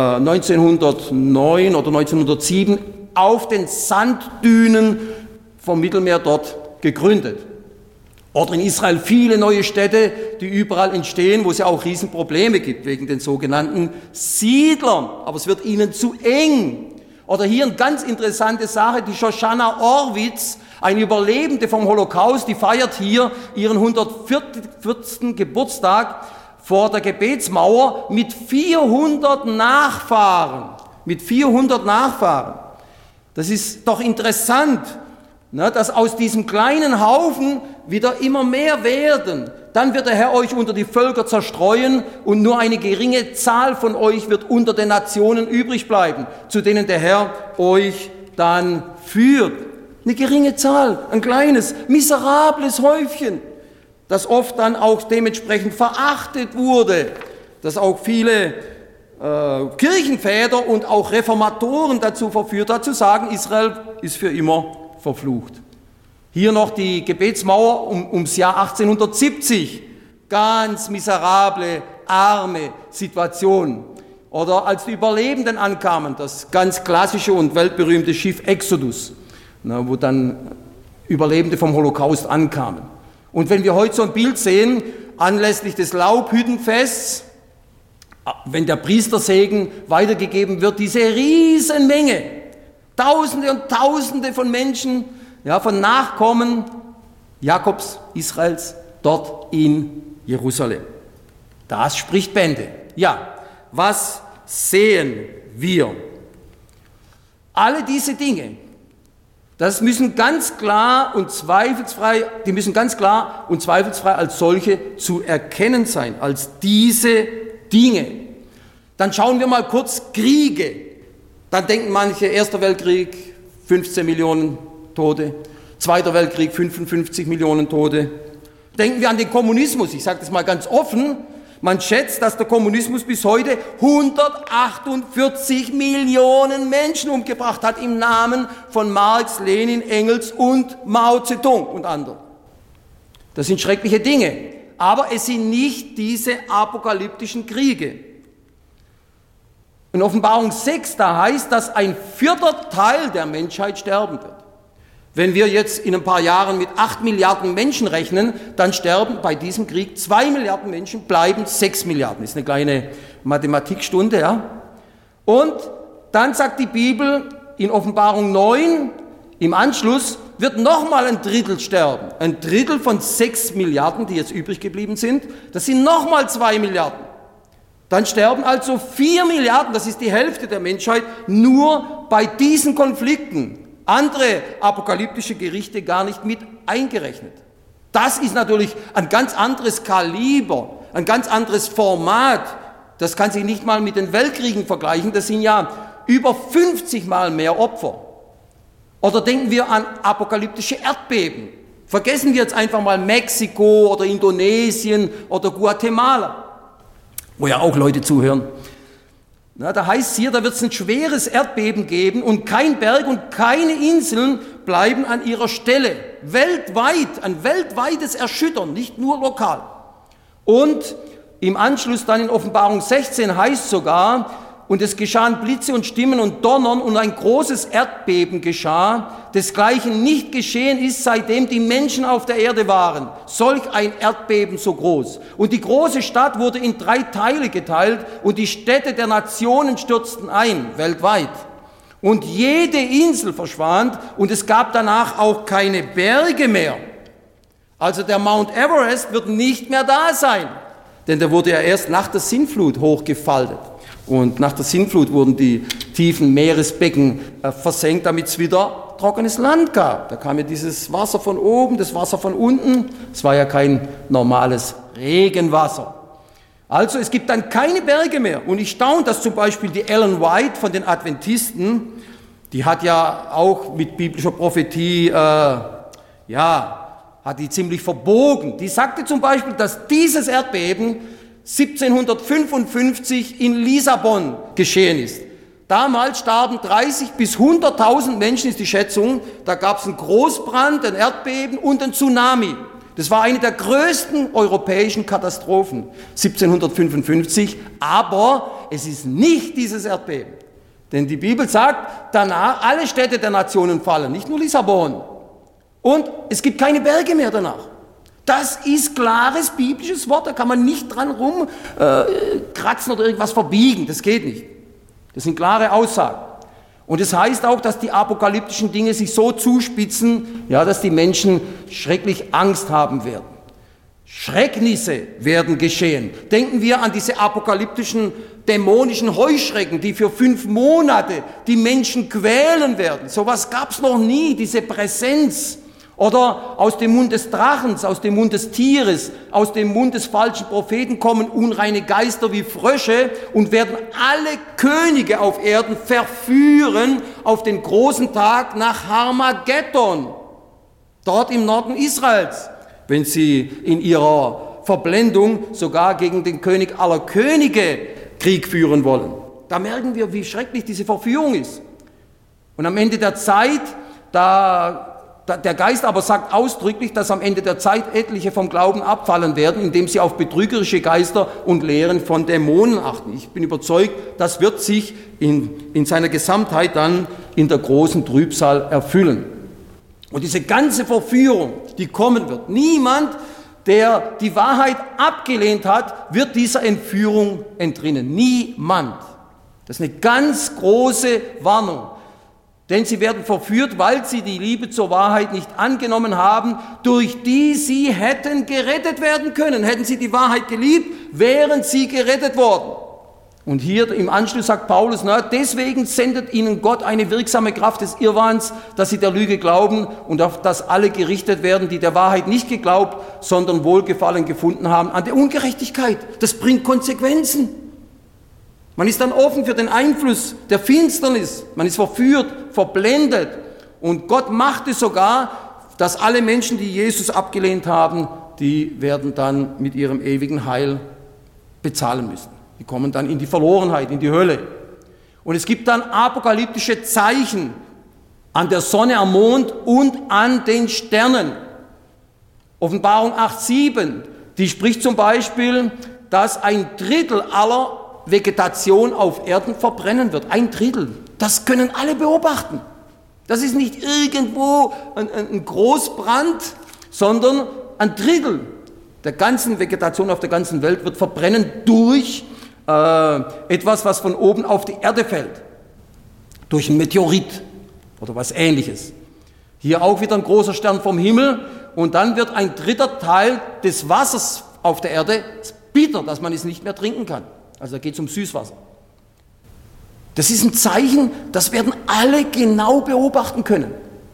1909 oder 1907 auf den Sanddünen vom Mittelmeer dort gegründet. Oder in Israel viele neue Städte, die überall entstehen, wo es ja auch Riesenprobleme gibt, wegen den sogenannten Siedlern. Aber es wird ihnen zu eng. Oder hier eine ganz interessante Sache, die Shoshana Orwitz, eine Überlebende vom Holocaust, die feiert hier ihren 140. Geburtstag vor der Gebetsmauer mit 400 Nachfahren. Mit 400 Nachfahren. Das ist doch interessant, ne, dass aus diesem kleinen Haufen wieder immer mehr werden. Dann wird der Herr euch unter die Völker zerstreuen und nur eine geringe Zahl von euch wird unter den Nationen übrig bleiben, zu denen der Herr euch dann führt. Eine geringe Zahl, ein kleines, miserables Häufchen, das oft dann auch dementsprechend verachtet wurde, das auch viele Kirchenväter und auch Reformatoren dazu verführt hat, zu sagen, Israel ist für immer verflucht. Hier noch die Gebetsmauer ums Jahr 1870. Ganz miserable, arme Situation. Oder als die Überlebenden ankamen, das ganz klassische und weltberühmte Schiff Exodus, wo dann Überlebende vom Holocaust ankamen. Und wenn wir heute so ein Bild sehen, anlässlich des Laubhüttenfests, wenn der Priestersegen weitergegeben wird, diese Riesenmenge, Tausende und Tausende von Menschen, ja, von Nachkommen Jakobs, Israels, dort in Jerusalem. Das spricht Bände. Ja, was sehen wir? Alle diese Dinge, das müssen ganz klar und zweifelsfrei, die müssen ganz klar und zweifelsfrei als solche zu erkennen sein, als diese Dinge. Dann schauen wir mal kurz Kriege. Dann denken manche, Erster Weltkrieg, 15 Millionen Tote, Zweiter Weltkrieg, 55 Millionen Tote. Denken wir an den Kommunismus, ich sage das mal ganz offen, man schätzt, dass der Kommunismus bis heute 148 Millionen Menschen umgebracht hat im Namen von Marx, Lenin, Engels und Mao Zedong und anderen. Das sind schreckliche Dinge, aber es sind nicht diese apokalyptischen Kriege. In Offenbarung 6, da heißt, dass ein 1/4 Teil der Menschheit sterben wird. Wenn wir jetzt in ein paar Jahren mit 8 Milliarden Menschen rechnen, dann sterben bei diesem Krieg 2 Milliarden Menschen, bleiben 6 Milliarden. Das ist eine kleine Mathematikstunde, ja. Und dann sagt die Bibel in Offenbarung 9, im Anschluss, wird nochmal ein Drittel sterben. Ein Drittel von 6 Milliarden, die jetzt übrig geblieben sind. Das sind nochmal 2 Milliarden. Dann sterben also 4 Milliarden, das ist die Hälfte der Menschheit, nur bei diesen Konflikten. Andere apokalyptische Gerichte gar nicht mit eingerechnet. Das ist natürlich ein ganz anderes Kaliber, ein ganz anderes Format. Das kann sich nicht mal mit den Weltkriegen vergleichen. Das sind ja über 50 Mal mehr Opfer. Oder denken wir an apokalyptische Erdbeben. Vergessen wir jetzt einfach mal Mexiko oder Indonesien oder Guatemala, wo ja auch Leute zuhören. Na, da heißt es hier, da wird es ein schweres Erdbeben geben und kein Berg und keine Inseln bleiben an ihrer Stelle. Weltweit, ein weltweites Erschüttern, nicht nur lokal. Und im Anschluss dann in Offenbarung 16 heißt sogar, und es geschahen Blitze und Stimmen und Donnern und ein großes Erdbeben geschah, desgleichen nicht geschehen ist, seitdem die Menschen auf der Erde waren. Solch ein Erdbeben so groß. Und die große Stadt wurde in 3 Teile geteilt und die Städte der Nationen stürzten ein, weltweit. Und jede Insel verschwand und es gab danach auch keine Berge mehr. Also der Mount Everest wird nicht mehr da sein, denn der wurde ja erst nach der Sintflut hochgefaltet. Und nach der Sintflut wurden die tiefen Meeresbecken versenkt, damit es wieder trockenes Land gab. Da kam ja dieses Wasser von oben, das Wasser von unten. Es war ja kein normales Regenwasser. Also es gibt dann keine Berge mehr. Und ich staune, dass zum Beispiel die Ellen White von den Adventisten, die hat ja auch mit biblischer Prophetie, hat die ziemlich verbogen. Die sagte zum Beispiel, dass dieses Erdbeben 1755 in Lissabon geschehen ist. Damals starben 30 bis 100.000 Menschen, ist die Schätzung. Da gab es einen Großbrand, ein Erdbeben und einen Tsunami. Das war eine der größten europäischen Katastrophen, 1755. Aber es ist nicht dieses Erdbeben. Denn die Bibel sagt, danach alle Städte der Nationen fallen, nicht nur Lissabon. Und es gibt keine Berge mehr danach. Das ist klares biblisches Wort, da kann man nicht dran rumkratzen oder irgendwas verbiegen, das geht nicht. Das sind klare Aussagen. Und es heißt auch, dass die apokalyptischen Dinge sich so zuspitzen, ja, dass die Menschen schrecklich Angst haben werden. Schrecknisse werden geschehen. Denken wir an diese apokalyptischen, dämonischen Heuschrecken, die für 5 Monate die Menschen quälen werden. Sowas gab es noch nie, diese Präsenz. Oder aus dem Mund des Drachens, aus dem Mund des Tieres, aus dem Mund des falschen Propheten kommen unreine Geister wie Frösche und werden alle Könige auf Erden verführen auf den großen Tag nach Harmageddon, dort im Norden Israels, wenn sie in ihrer Verblendung sogar gegen den König aller Könige Krieg führen wollen. Da merken wir, wie schrecklich diese Verführung ist. Und am Ende der Zeit, der Geist aber sagt ausdrücklich, dass am Ende der Zeit etliche vom Glauben abfallen werden, indem sie auf betrügerische Geister und Lehren von Dämonen achten. Ich bin überzeugt, das wird sich in seiner Gesamtheit dann in der großen Trübsal erfüllen. Und diese ganze Verführung, die kommen wird, niemand, der die Wahrheit abgelehnt hat, wird dieser Entführung entrinnen. Niemand. Das ist eine ganz große Warnung. Denn sie werden verführt, weil sie die Liebe zur Wahrheit nicht angenommen haben, durch die sie hätten gerettet werden können. Hätten sie die Wahrheit geliebt, wären sie gerettet worden. Und hier im Anschluss sagt Paulus, deswegen sendet ihnen Gott eine wirksame Kraft des Irrwahns, dass sie der Lüge glauben und auf das alle gerichtet werden, die der Wahrheit nicht geglaubt, sondern Wohlgefallen gefunden haben an der Ungerechtigkeit. Das bringt Konsequenzen. Man ist dann offen für den Einfluss der Finsternis. Man ist verführt, verblendet. Und Gott macht es sogar, dass alle Menschen, die Jesus abgelehnt haben, die werden dann mit ihrem ewigen Heil bezahlen müssen. Die kommen dann in die Verlorenheit, in die Hölle. Und es gibt dann apokalyptische Zeichen an der Sonne, am Mond und an den Sternen. Offenbarung 8,7, die spricht zum Beispiel, dass 1/3 aller Vegetation auf Erden verbrennen wird. 1/3. Das können alle beobachten. Das ist nicht irgendwo ein Großbrand, sondern 1/3 der ganzen Vegetation auf der ganzen Welt wird verbrennen durch etwas, was von oben auf die Erde fällt. Durch ein Meteorit. oder was Ähnliches. Hier auch wieder ein großer Stern vom Himmel und dann wird ein dritter Teil des Wassers auf der Erde bitter, dass man es nicht mehr trinken kann. Also da geht es um Süßwasser. Das ist ein Zeichen, das werden alle genau beobachten können.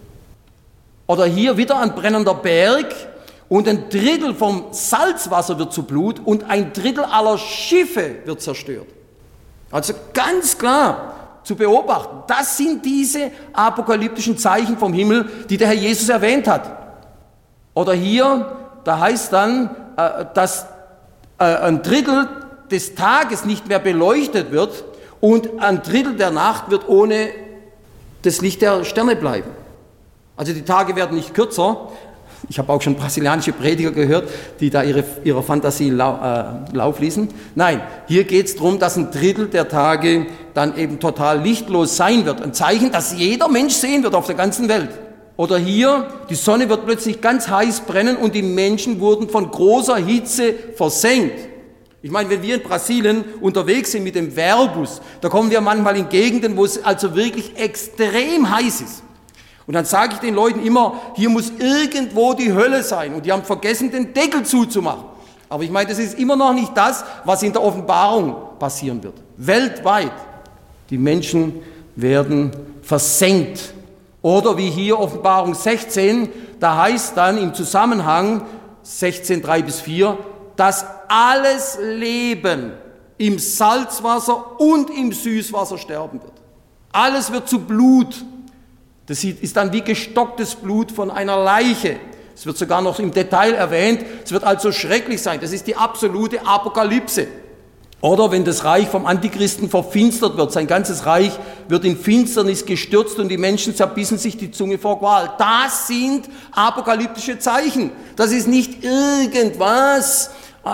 Oder hier wieder ein brennender Berg und ein Drittel vom Salzwasser wird zu Blut und ein Drittel aller Schiffe wird zerstört. Also ganz klar zu beobachten. Das sind diese apokalyptischen Zeichen vom Himmel, die der Herr Jesus erwähnt hat. Oder hier, da heißt dann, dass ein Drittel des Tages nicht mehr beleuchtet wird und ein Drittel der Nacht wird ohne das Licht der Sterne bleiben. Also die Tage werden nicht kürzer. Ich habe auch schon brasilianische Prediger gehört, die da ihrer Fantasie Lauf ließen. Nein, hier geht es darum, dass ein Drittel der Tage dann eben total lichtlos sein wird. Ein Zeichen, das jeder Mensch sehen wird auf der ganzen Welt. Oder hier, die Sonne wird plötzlich ganz heiß brennen und die Menschen wurden von großer Hitze versenkt. Ich meine, wenn wir in Brasilien unterwegs sind mit dem Verbus, da kommen wir manchmal in Gegenden, wo es also wirklich extrem heiß ist. Und dann sage ich den Leuten immer, hier muss irgendwo die Hölle sein. Und die haben vergessen, den Deckel zuzumachen. Aber ich meine, das ist immer noch nicht das, was in der Offenbarung passieren wird. Weltweit. Die Menschen werden versenkt. Oder wie hier Offenbarung 16, da heißt dann im Zusammenhang 16, 3-4, dass alles Leben im Salzwasser und im Süßwasser sterben wird. Alles wird zu Blut. Das ist dann wie gestocktes Blut von einer Leiche. Es wird sogar noch im Detail erwähnt. Es wird also schrecklich sein. Das ist die absolute Apokalypse. Oder wenn das Reich vom Antichristen verfinstert wird, sein ganzes Reich wird in Finsternis gestürzt und die Menschen zerbissen sich die Zunge vor Qual. Das sind apokalyptische Zeichen. Das ist nicht irgendwas,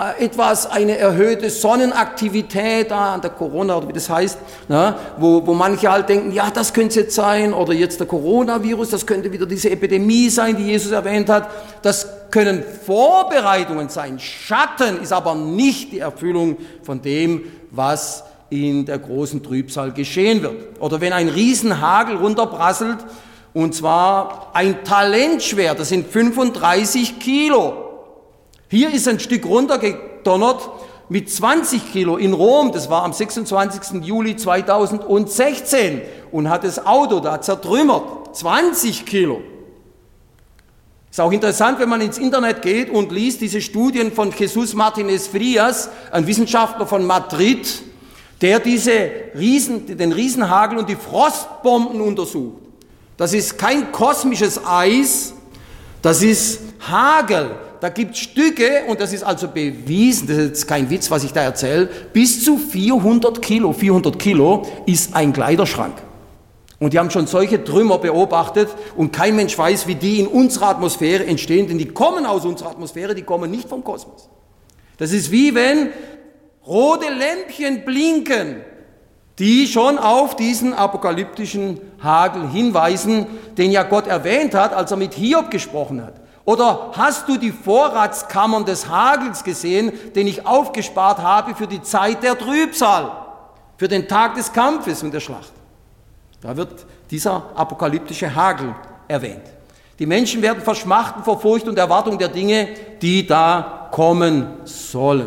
eine erhöhte Sonnenaktivität an der Corona oder wie das heißt, wo manche halt denken, ja, das könnte es jetzt sein oder jetzt der Coronavirus, das könnte wieder diese Epidemie sein, die Jesus erwähnt hat. Das können Vorbereitungen sein. Schatten ist aber nicht die Erfüllung von dem, was in der großen Trübsal geschehen wird. Oder wenn ein Riesenhagel runterprasselt, und zwar ein Talent schwer, das sind 35 Kilo. Hier ist ein Stück runtergedonnert mit 20 Kilo in Rom. Das war am 26. Juli 2016 und hat das Auto da zertrümmert. 20 Kilo. Ist auch interessant, wenn man ins Internet geht und liest diese Studien von Jesus Martinez Frias, ein Wissenschaftler von Madrid, der den Riesenhagel und die Frostbomben untersucht. Das ist kein kosmisches Eis, das ist Hagel. Da gibt es Stücke, und das ist also bewiesen, das ist jetzt kein Witz, was ich da erzähle, bis zu 400 Kilo. 400 Kilo ist ein Kleiderschrank. Und die haben schon solche Trümmer beobachtet und kein Mensch weiß, wie die in unserer Atmosphäre entstehen, denn die kommen aus unserer Atmosphäre, die kommen nicht vom Kosmos. Das ist wie wenn rote Lämpchen blinken, die schon auf diesen apokalyptischen Hagel hinweisen, den ja Gott erwähnt hat, als er mit Hiob gesprochen hat. Oder hast du die Vorratskammern des Hagels gesehen, den ich aufgespart habe für die Zeit der Trübsal, für den Tag des Kampfes und der Schlacht? Da wird dieser apokalyptische Hagel erwähnt. Die Menschen werden verschmachten vor Furcht und Erwartung der Dinge, die da kommen sollen.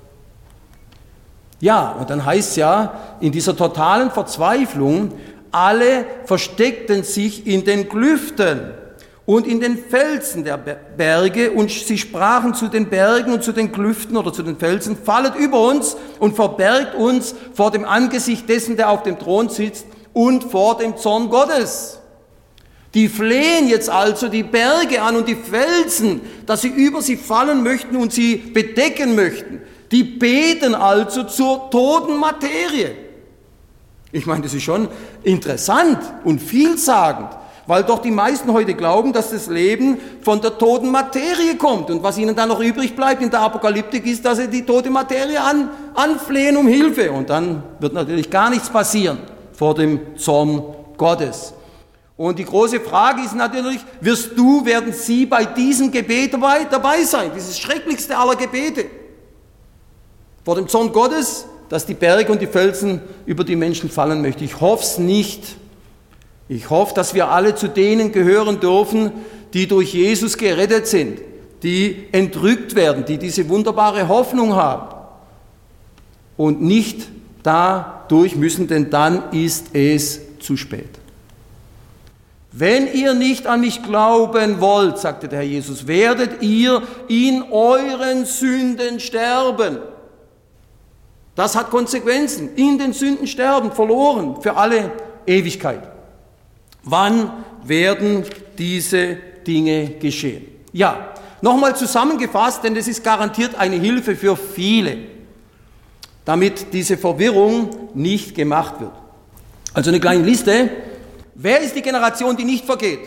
Ja, und dann heißt es ja, in dieser totalen Verzweiflung, alle versteckten sich in den Klüften und in den Felsen der Berge, und sie sprachen zu den Bergen und zu den Klüften oder zu den Felsen, fallet über uns und verbergt uns vor dem Angesicht dessen, der auf dem Thron sitzt, und vor dem Zorn Gottes. Die flehen jetzt also die Berge an und die Felsen, dass sie über sie fallen möchten und sie bedecken möchten. Die beten also zur toten Materie. Ich meine, das ist schon interessant und vielsagend, weil doch die meisten heute glauben, dass das Leben von der toten Materie kommt. Und was ihnen dann noch übrig bleibt in der Apokalyptik ist, dass sie die tote Materie anflehen um Hilfe. Und dann wird natürlich gar nichts passieren vor dem Zorn Gottes. Und die große Frage ist natürlich, werden Sie bei diesem Gebet dabei sein? Dieses schrecklichste aller Gebete. Vor dem Zorn Gottes, dass die Berge und die Felsen über die Menschen fallen möchten. Ich hoffe es nicht. Ich hoffe, dass wir alle zu denen gehören dürfen, die durch Jesus gerettet sind, die entrückt werden, die diese wunderbare Hoffnung haben und nicht dadurch müssen, denn dann ist es zu spät. Wenn ihr nicht an mich glauben wollt, sagte der Herr Jesus, werdet ihr in euren Sünden sterben. Das hat Konsequenzen. In den Sünden sterben, verloren für alle Ewigkeit. Wann werden diese Dinge geschehen? Ja, nochmal zusammengefasst, denn das ist garantiert eine Hilfe für viele, damit diese Verwirrung nicht gemacht wird. Also eine kleine Liste. Wer ist die Generation, die nicht vergeht?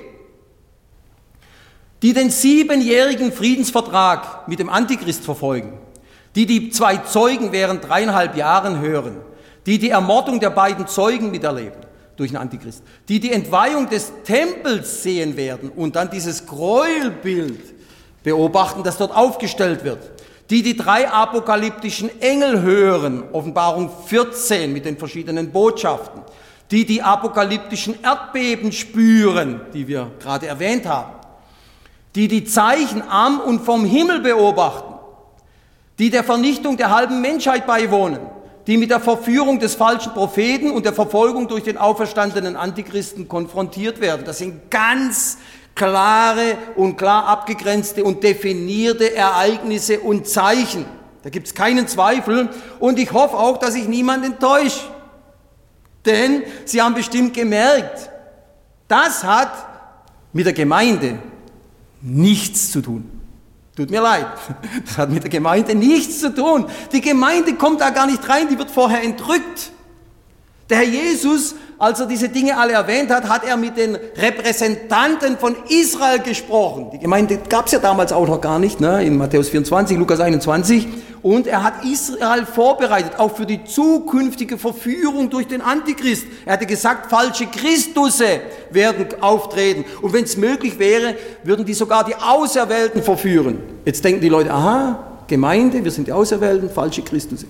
Die den 7-jährigen Friedensvertrag mit dem Antichrist verfolgen, die 2 Zeugen während 3,5 Jahren hören, die Ermordung der beiden Zeugen miterleben durch den Antichrist, die Entweihung des Tempels sehen werden und dann dieses Gräuelbild beobachten, das dort aufgestellt wird, die 3 apokalyptischen Engel hören, Offenbarung 14 mit den verschiedenen Botschaften, die apokalyptischen Erdbeben spüren, die wir gerade erwähnt haben, die Zeichen am und vom Himmel beobachten, die der Vernichtung der halben Menschheit beiwohnen, die mit der Verführung des falschen Propheten und der Verfolgung durch den auferstandenen Antichristen konfrontiert werden. Das sind ganz klare und klar abgegrenzte und definierte Ereignisse und Zeichen. Da gibt es keinen Zweifel und ich hoffe auch, dass ich niemanden enttäusche. Denn Sie haben bestimmt gemerkt, das hat mit der Gemeinde nichts zu tun. Tut mir leid, das hat mit der Gemeinde nichts zu tun. Die Gemeinde kommt da gar nicht rein, die wird vorher entrückt. Der Herr Jesus, als er diese Dinge alle erwähnt hat, hat er mit den Repräsentanten von Israel gesprochen. Die Gemeinde gab es ja damals auch noch gar nicht, ne? In Matthäus 24, Lukas 21. Und er hat Israel vorbereitet, auch für die zukünftige Verführung durch den Antichrist. Er hatte gesagt, falsche Christusse werden auftreten. Und wenn es möglich wäre, würden die sogar die Auserwählten verführen. Jetzt denken die Leute, aha, Gemeinde, wir sind die Auserwählten, falsche Christusse.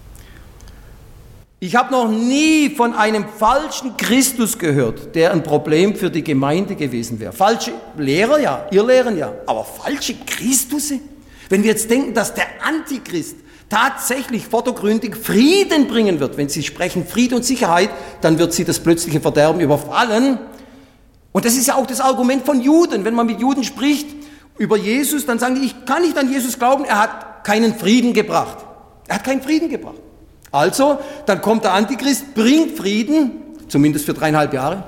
Ich habe noch nie von einem falschen Christus gehört, der ein Problem für die Gemeinde gewesen wäre. Falsche Lehrer ja, ihr Lehren ja, aber falsche Christusse? Wenn wir jetzt denken, dass der Antichrist tatsächlich vordergründig Frieden bringen wird, wenn sie sprechen Friede und Sicherheit, dann wird sie das plötzliche Verderben überfallen. Und das ist ja auch das Argument von Juden. Wenn man mit Juden spricht über Jesus, dann sagen die, ich kann nicht an Jesus glauben, er hat keinen Frieden gebracht. Er hat keinen Frieden gebracht. Also, dann kommt der Antichrist, bringt Frieden, zumindest für 3,5 Jahre.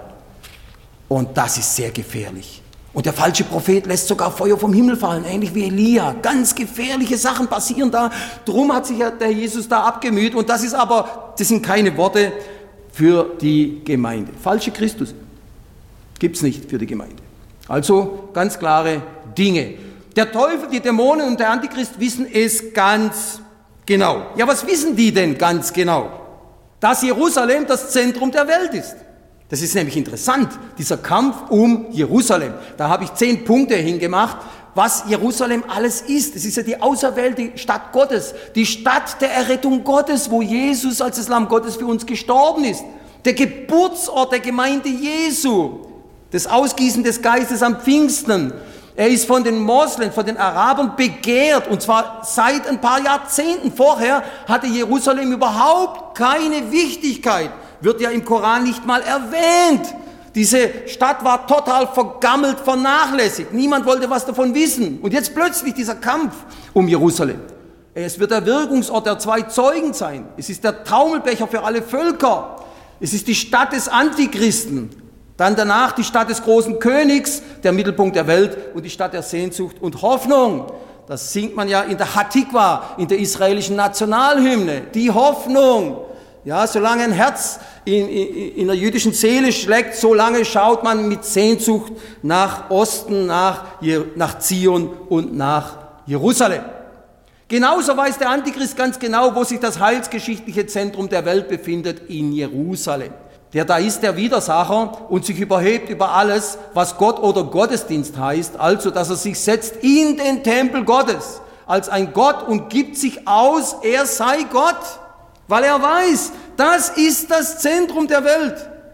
Und das ist sehr gefährlich. Und der falsche Prophet lässt sogar Feuer vom Himmel fallen, ähnlich wie Elia. Ganz gefährliche Sachen passieren da. Drum hat sich ja der Jesus da abgemüht. Und das sind keine Worte für die Gemeinde. Falsche Christus gibt es nicht für die Gemeinde. Also ganz klare Dinge. Der Teufel, die Dämonen und der Antichrist wissen es ganz genau. Ja, was wissen die denn ganz genau? Dass Jerusalem das Zentrum der Welt ist. Das ist nämlich interessant, dieser Kampf um Jerusalem. Da habe ich 10 Punkte hingemacht, was Jerusalem alles ist. Es ist ja die auserwählte Stadt Gottes, die Stadt der Errettung Gottes, wo Jesus als das Lamm Gottes für uns gestorben ist. Der Geburtsort der Gemeinde Jesu, das Ausgießen des Geistes am Pfingsten. Er ist von den Moslems, von den Arabern begehrt, und zwar seit ein paar Jahrzehnten. Vorher hatte Jerusalem überhaupt keine Wichtigkeit. Wird ja im Koran nicht mal erwähnt. Diese Stadt war total vergammelt, vernachlässigt. Niemand wollte was davon wissen. Und jetzt plötzlich dieser Kampf um Jerusalem. Es wird der Wirkungsort der 2 Zeugen sein. Es ist der Taumelbecher für alle Völker. Es ist die Stadt des Antichristen. Dann danach die Stadt des großen Königs, der Mittelpunkt der Welt, und die Stadt der Sehnsucht und Hoffnung. Das singt man ja in der Hatikwa, in der israelischen Nationalhymne. Die Hoffnung. Ja, solange ein Herz in der jüdischen Seele schlägt, solange schaut man mit Sehnsucht nach Osten, nach Zion und nach Jerusalem. Genauso weiß der Antichrist ganz genau, wo sich das heilsgeschichtliche Zentrum der Welt befindet, in Jerusalem. Da ist der Widersacher und sich überhebt über alles, was Gott oder Gottesdienst heißt, also dass er sich setzt in den Tempel Gottes als ein Gott und gibt sich aus, er sei Gott. Weil er weiß, das ist das Zentrum der Welt.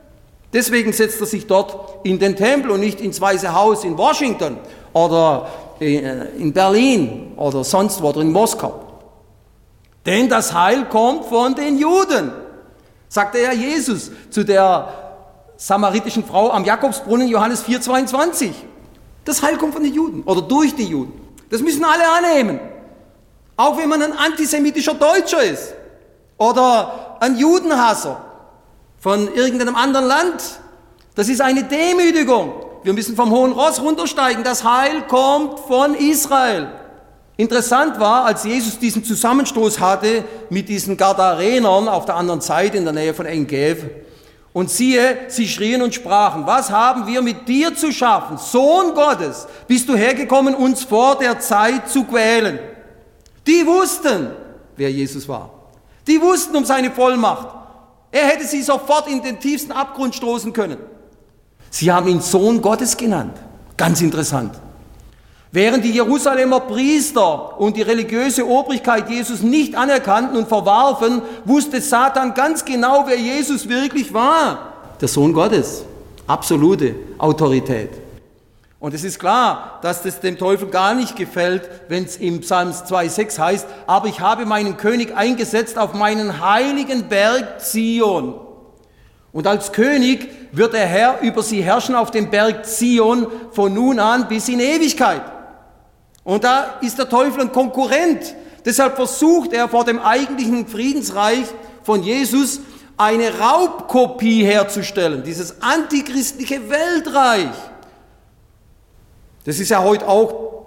Deswegen setzt er sich dort in den Tempel und nicht ins Weiße Haus in Washington oder in Berlin oder sonst wo oder in Moskau. Denn das Heil kommt von den Juden, sagte ja Jesus zu der samaritischen Frau am Jakobsbrunnen, Johannes 4,22. Das Heil kommt von den Juden oder durch die Juden. Das müssen alle annehmen. Auch wenn man ein antisemitischer Deutscher ist oder ein Judenhasser von irgendeinem anderen Land. Das ist eine Demütigung. Wir müssen vom hohen Ross runtersteigen. Das Heil kommt von Israel. Interessant war, als Jesus diesen Zusammenstoß hatte mit diesen Gadarenern auf der anderen Seite in der Nähe von En-Gev. Und siehe, sie schrien und sprachen, was haben wir mit dir zu schaffen? Sohn Gottes, bist du hergekommen, uns vor der Zeit zu quälen? Die wussten, wer Jesus war. Die wussten um seine Vollmacht. Er hätte sie sofort in den tiefsten Abgrund stoßen können. Sie haben ihn Sohn Gottes genannt. Ganz interessant. Während die Jerusalemer Priester und die religiöse Obrigkeit Jesus nicht anerkannten und verwarfen, wusste Satan ganz genau, wer Jesus wirklich war. Der Sohn Gottes. Absolute Autorität. Und es ist klar, dass das dem Teufel gar nicht gefällt, wenn es im Psalm 2,6 heißt, aber ich habe meinen König eingesetzt auf meinen heiligen Berg Zion. Und als König wird der Herr über sie herrschen auf dem Berg Zion von nun an bis in Ewigkeit. Und da ist der Teufel ein Konkurrent. Deshalb versucht er vor dem eigentlichen Friedensreich von Jesus eine Raubkopie herzustellen, dieses antichristliche Weltreich. Das ist ja heute auch,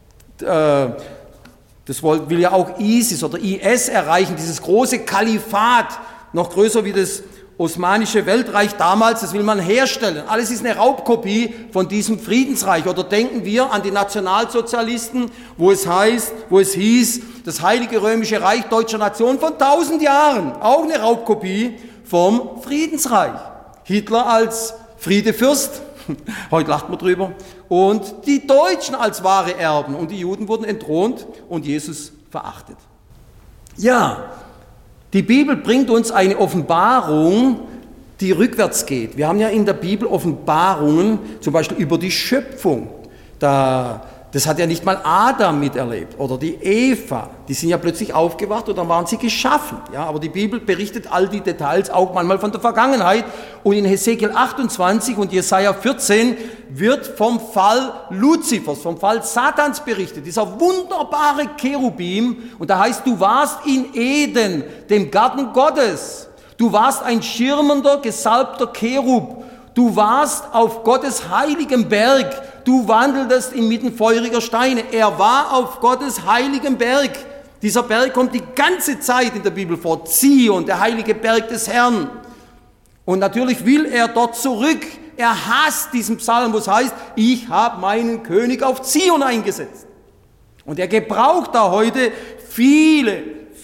das will ja auch ISIS oder IS erreichen, dieses große Kalifat, noch größer wie das Osmanische Weltreich damals, das will man herstellen. Alles ist eine Raubkopie von diesem Friedensreich. Oder denken wir an die Nationalsozialisten, wo es hieß, das Heilige Römische Reich deutscher Nation von 1000 Jahren. Auch eine Raubkopie vom Friedensreich. Hitler als Friedefürst, heute lacht man drüber, und die Deutschen als wahre Erben. Und die Juden wurden entthront und Jesus verachtet. Ja, die Bibel bringt uns eine Offenbarung, die rückwärts geht. Wir haben ja in der Bibel Offenbarungen, zum Beispiel über die Schöpfung. Das hat ja nicht mal Adam miterlebt oder die Eva. Die sind ja plötzlich aufgewacht und dann waren sie geschaffen. Ja, aber die Bibel berichtet all die Details auch manchmal von der Vergangenheit. Und in Hesekiel 28 und Jesaja 14 wird vom Fall Luzifers, vom Fall Satans berichtet. Dieser wunderbare Cherubim. Und da heißt, du warst in Eden, dem Garten Gottes. Du warst ein schirmender, gesalbter Cherub. Du warst auf Gottes heiligem Berg. Du wandeltest inmitten feuriger Steine. Er war auf Gottes heiligem Berg. Dieser Berg kommt die ganze Zeit in der Bibel vor. Zion, der heilige Berg des Herrn. Und natürlich will er dort zurück. Er hasst diesen Psalm, wo es heißt, ich habe meinen König auf Zion eingesetzt. Und er gebraucht da heute viele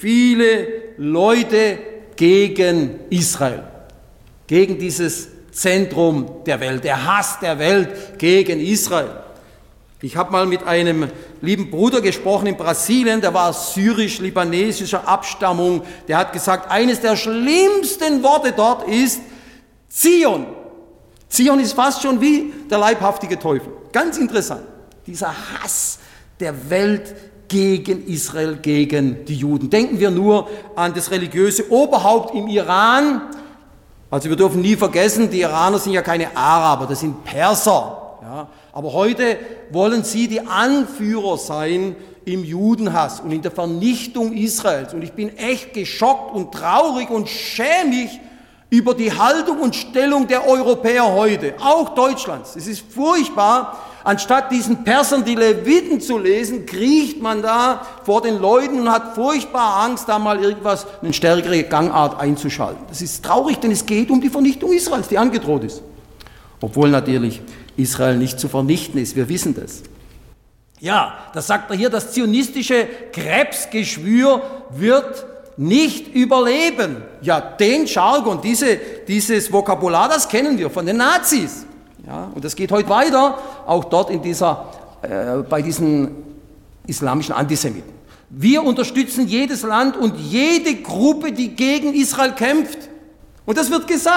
Leute gegen Israel. Gegen dieses Zentrum der Welt, der Hass der Welt gegen Israel. Ich habe mal mit einem lieben Bruder gesprochen in Brasilien, der war syrisch-libanesischer Abstammung, der hat gesagt, eines der schlimmsten Worte dort ist Zion. Zion ist fast schon wie der leibhaftige Teufel. Ganz interessant. Dieser Hass der Welt gegen Israel, gegen die Juden. Denken wir nur an das religiöse Oberhaupt im Iran. Also wir dürfen nie vergessen, die Iraner sind ja keine Araber, das sind Perser. Ja. Aber heute wollen sie die Anführer sein im Judenhass und in der Vernichtung Israels. Und ich bin echt geschockt und traurig und schäme mich über die Haltung und Stellung der Europäer heute, auch Deutschlands. Es ist furchtbar. Anstatt diesen Persern die Leviten zu lesen, kriecht man da vor den Leuten und hat furchtbar Angst, da mal irgendwas, eine stärkere Gangart einzuschalten. Das ist traurig, denn es geht um die Vernichtung Israels, die angedroht ist. Obwohl natürlich Israel nicht zu vernichten ist, wir wissen das. Ja, das sagt er hier, das zionistische Krebsgeschwür wird nicht überleben. Ja, den Jargon, dieses Vokabular, das kennen wir von den Nazis. Ja, und das geht heute weiter, auch dort bei diesen islamischen Antisemiten. Wir unterstützen jedes Land und jede Gruppe, die gegen Israel kämpft. Und das wird gesagt.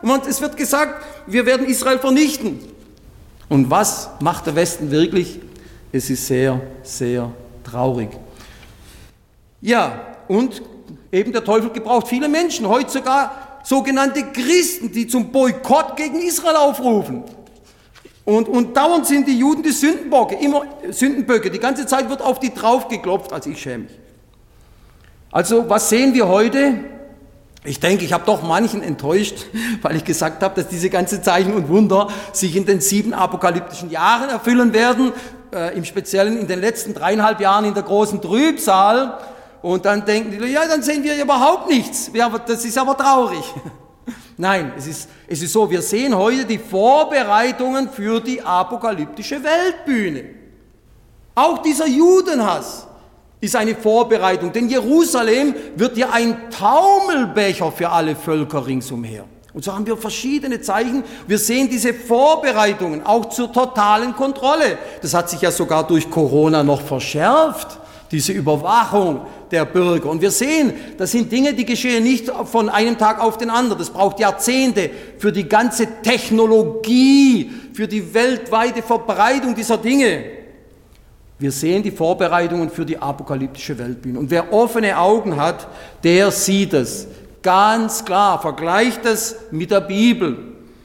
Und es wird gesagt, wir werden Israel vernichten. Und was macht der Westen wirklich? Es ist sehr, sehr traurig. Ja, und eben der Teufel gebraucht viele Menschen, heute sogar sogenannte Christen, die zum Boykott gegen Israel aufrufen. Und dauernd sind die Juden die Sündenböcke. Die ganze Zeit wird auf die draufgeklopft, also ich schäme mich. Also was sehen wir heute? Ich denke, ich habe doch manchen enttäuscht, weil ich gesagt habe, dass diese ganzen Zeichen und Wunder sich in den 7 apokalyptischen Jahren erfüllen werden, im Speziellen in den letzten 3,5 Jahren in der großen Trübsal. Und dann denken die, ja, dann sehen wir überhaupt nichts. Ja, das ist aber traurig. Nein, es ist so, wir sehen heute die Vorbereitungen für die apokalyptische Weltbühne. Auch dieser Judenhass ist eine Vorbereitung, denn Jerusalem wird ja ein Taumelbecher für alle Völker ringsumher. Und so haben wir verschiedene Zeichen. Wir sehen diese Vorbereitungen auch zur totalen Kontrolle. Das hat sich ja sogar durch Corona noch verschärft, diese Überwachung der Bürger. Und wir sehen, das sind Dinge, die geschehen nicht von einem Tag auf den anderen. Das braucht Jahrzehnte für die ganze Technologie, für die weltweite Verbreitung dieser Dinge. Wir sehen die Vorbereitungen für die apokalyptische Weltbühne. Und wer offene Augen hat, der sieht es ganz klar. Vergleicht es mit der Bibel.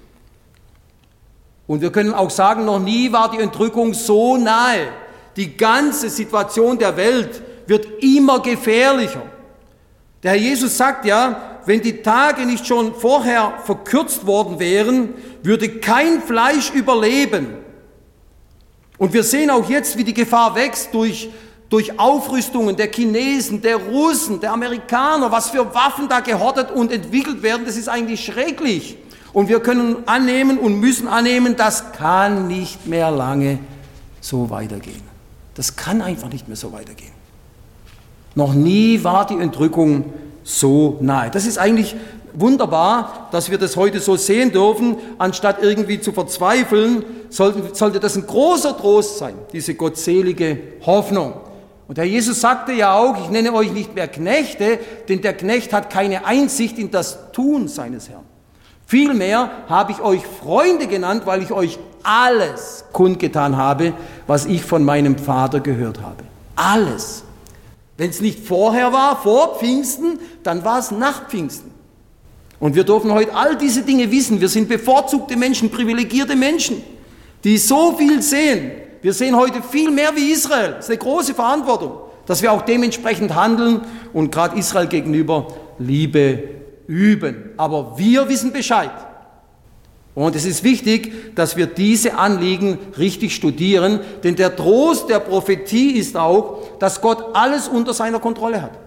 Und wir können auch sagen, noch nie war die Entrückung so nahe. Die ganze Situation der Welt wird immer gefährlicher. Der Herr Jesus sagt ja, wenn die Tage nicht schon vorher verkürzt worden wären, würde kein Fleisch überleben. Und wir sehen auch jetzt, wie die Gefahr wächst durch Aufrüstungen der Chinesen, der Russen, der Amerikaner, was für Waffen da gehortet und entwickelt werden, das ist eigentlich schrecklich. Und wir können annehmen und müssen annehmen, das kann nicht mehr lange so weitergehen. Das kann einfach nicht mehr so weitergehen. Noch nie war die Entrückung so nahe. Das ist eigentlich wunderbar, dass wir das heute so sehen dürfen. Anstatt irgendwie zu verzweifeln, sollte das ein großer Trost sein, diese gottselige Hoffnung. Und Herr Jesus sagte ja auch, ich nenne euch nicht mehr Knechte, denn der Knecht hat keine Einsicht in das Tun seines Herrn. Vielmehr habe ich euch Freunde genannt, weil ich euch alles kundgetan habe, was ich von meinem Vater gehört habe. Alles. Wenn es nicht vorher war, vor Pfingsten, dann war es nach Pfingsten. Und wir dürfen heute all diese Dinge wissen. Wir sind bevorzugte Menschen, privilegierte Menschen, die so viel sehen. Wir sehen heute viel mehr wie Israel. Das ist eine große Verantwortung, dass wir auch dementsprechend handeln und gerade Israel gegenüber Liebe üben. Aber wir wissen Bescheid. Und es ist wichtig, dass wir diese Anliegen richtig studieren, denn der Trost der Prophetie ist auch, dass Gott alles unter seiner Kontrolle hat.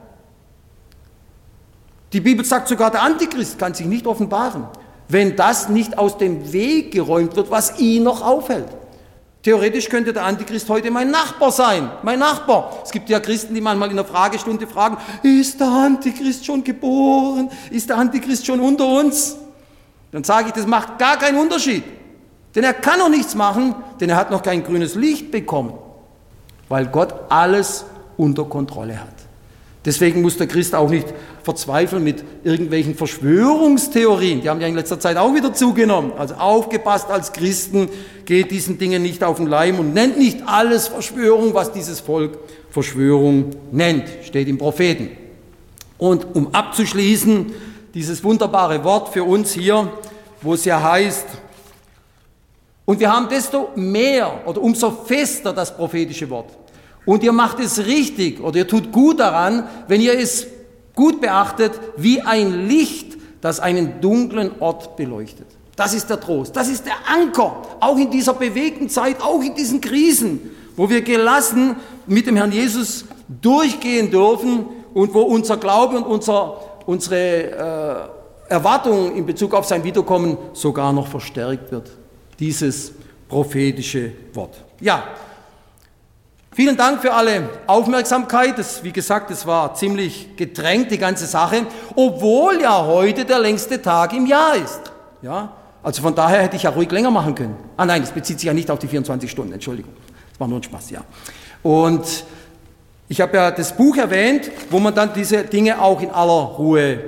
Die Bibel sagt sogar, der Antichrist kann sich nicht offenbaren, wenn das nicht aus dem Weg geräumt wird, was ihn noch aufhält. Theoretisch könnte der Antichrist heute mein Nachbar sein, mein Nachbar. Es gibt ja Christen, die manchmal in der Fragestunde fragen, ist der Antichrist schon geboren? Ist der Antichrist schon unter uns? Dann sage ich, das macht gar keinen Unterschied. Denn er kann noch nichts machen, denn er hat noch kein grünes Licht bekommen, weil Gott alles unter Kontrolle hat. Deswegen muss der Christ auch nicht verzweifeln mit irgendwelchen Verschwörungstheorien. Die haben ja in letzter Zeit auch wieder zugenommen. Also aufgepasst als Christen, geht diesen Dingen nicht auf den Leim und nennt nicht alles Verschwörung, was dieses Volk Verschwörung nennt. Steht im Propheten. Und um abzuschließen, dieses wunderbare Wort für uns hier, wo es ja heißt, und wir haben desto mehr oder umso fester das prophetische Wort. Und ihr macht es richtig oder ihr tut gut daran, wenn ihr es gut beachtet, wie ein Licht, das einen dunklen Ort beleuchtet. Das ist der Trost, das ist der Anker, auch in dieser bewegten Zeit, auch in diesen Krisen, wo wir gelassen mit dem Herrn Jesus durchgehen dürfen und wo unser Glaube und unsere Erwartungen in Bezug auf sein Wiederkommen sogar noch verstärkt wird. Dieses prophetische Wort. Ja, vielen Dank für alle Aufmerksamkeit. Wie gesagt, es war ziemlich gedrängt, die ganze Sache, obwohl ja heute der längste Tag im Jahr ist. Ja, also von daher hätte ich ja ruhig länger machen können. Ah nein, das bezieht sich ja nicht auf die 24 Stunden, Entschuldigung. Das war nur ein Spaß, ja. Und ich habe ja das Buch erwähnt, wo man dann diese Dinge auch in aller Ruhe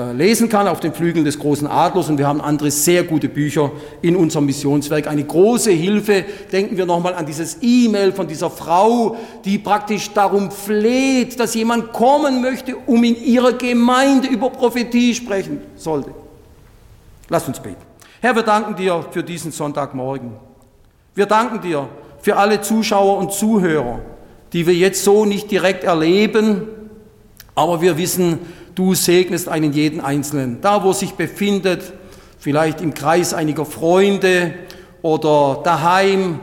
lesen kann auf den Flügeln des großen Adlers, und wir haben andere sehr gute Bücher in unserem Missionswerk. Eine große Hilfe, denken wir nochmal an dieses E-Mail von dieser Frau, die praktisch darum fleht, dass jemand kommen möchte, um in ihrer Gemeinde über Prophetie sprechen sollte. Lasst uns beten. Herr, wir danken dir für diesen Sonntagmorgen. Wir danken dir für alle Zuschauer und Zuhörer, die wir jetzt so nicht direkt erleben, aber wir wissen, du segnest einen jeden Einzelnen, da wo er sich befindet, vielleicht im Kreis einiger Freunde oder daheim.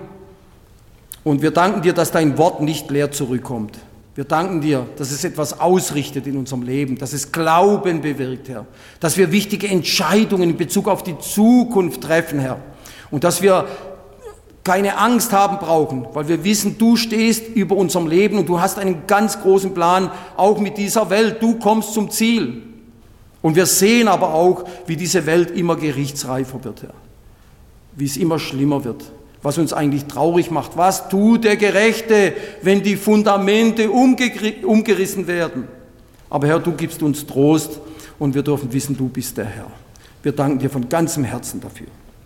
Und wir danken dir, dass dein Wort nicht leer zurückkommt. Wir danken dir, dass es etwas ausrichtet in unserem Leben, dass es Glauben bewirkt, Herr, dass wir wichtige Entscheidungen in Bezug auf die Zukunft treffen, Herr, und dass wir keine Angst haben brauchen, weil wir wissen, du stehst über unserem Leben und du hast einen ganz großen Plan, auch mit dieser Welt. Du kommst zum Ziel. Und wir sehen aber auch, wie diese Welt immer gerichtsreifer wird, Herr. Wie es immer schlimmer wird, was uns eigentlich traurig macht. Was tut der Gerechte, wenn die Fundamente umgerissen werden? Aber Herr, du gibst uns Trost und wir dürfen wissen, du bist der Herr. Wir danken dir von ganzem Herzen dafür.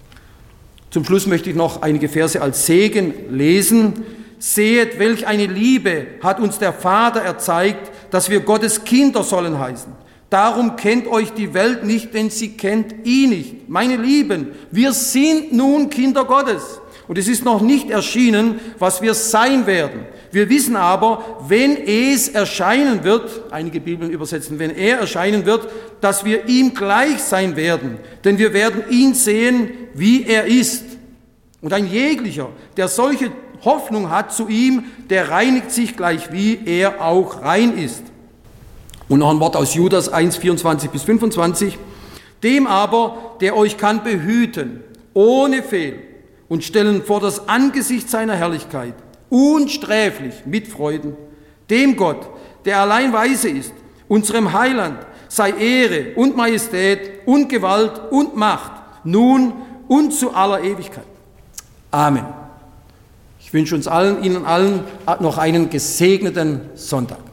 Zum Schluss möchte ich noch einige Verse als Segen lesen. Seht, welch eine Liebe hat uns der Vater erzeigt, dass wir Gottes Kinder sollen heißen. Darum kennt euch die Welt nicht, denn sie kennt ihn nicht. Meine Lieben, wir sind nun Kinder Gottes. Und es ist noch nicht erschienen, was wir sein werden. Wir wissen aber, wenn es erscheinen wird, einige Bibeln übersetzen, wenn er erscheinen wird, dass wir ihm gleich sein werden. Denn wir werden ihn sehen, wie er ist. Und ein jeglicher, der solche Hoffnung hat zu ihm, der reinigt sich gleich, wie er auch rein ist. Und noch ein Wort aus Judas 1, 24 bis 25. Dem aber, der euch kann behüten, ohne Fehl, und stellen vor das Angesicht seiner Herrlichkeit, unsträflich mit Freuden, dem Gott, der allein weise ist, unserem Heiland, sei Ehre und Majestät und Gewalt und Macht, nun und zu aller Ewigkeit. Amen. Ich wünsche uns allen, Ihnen allen noch einen gesegneten Sonntag.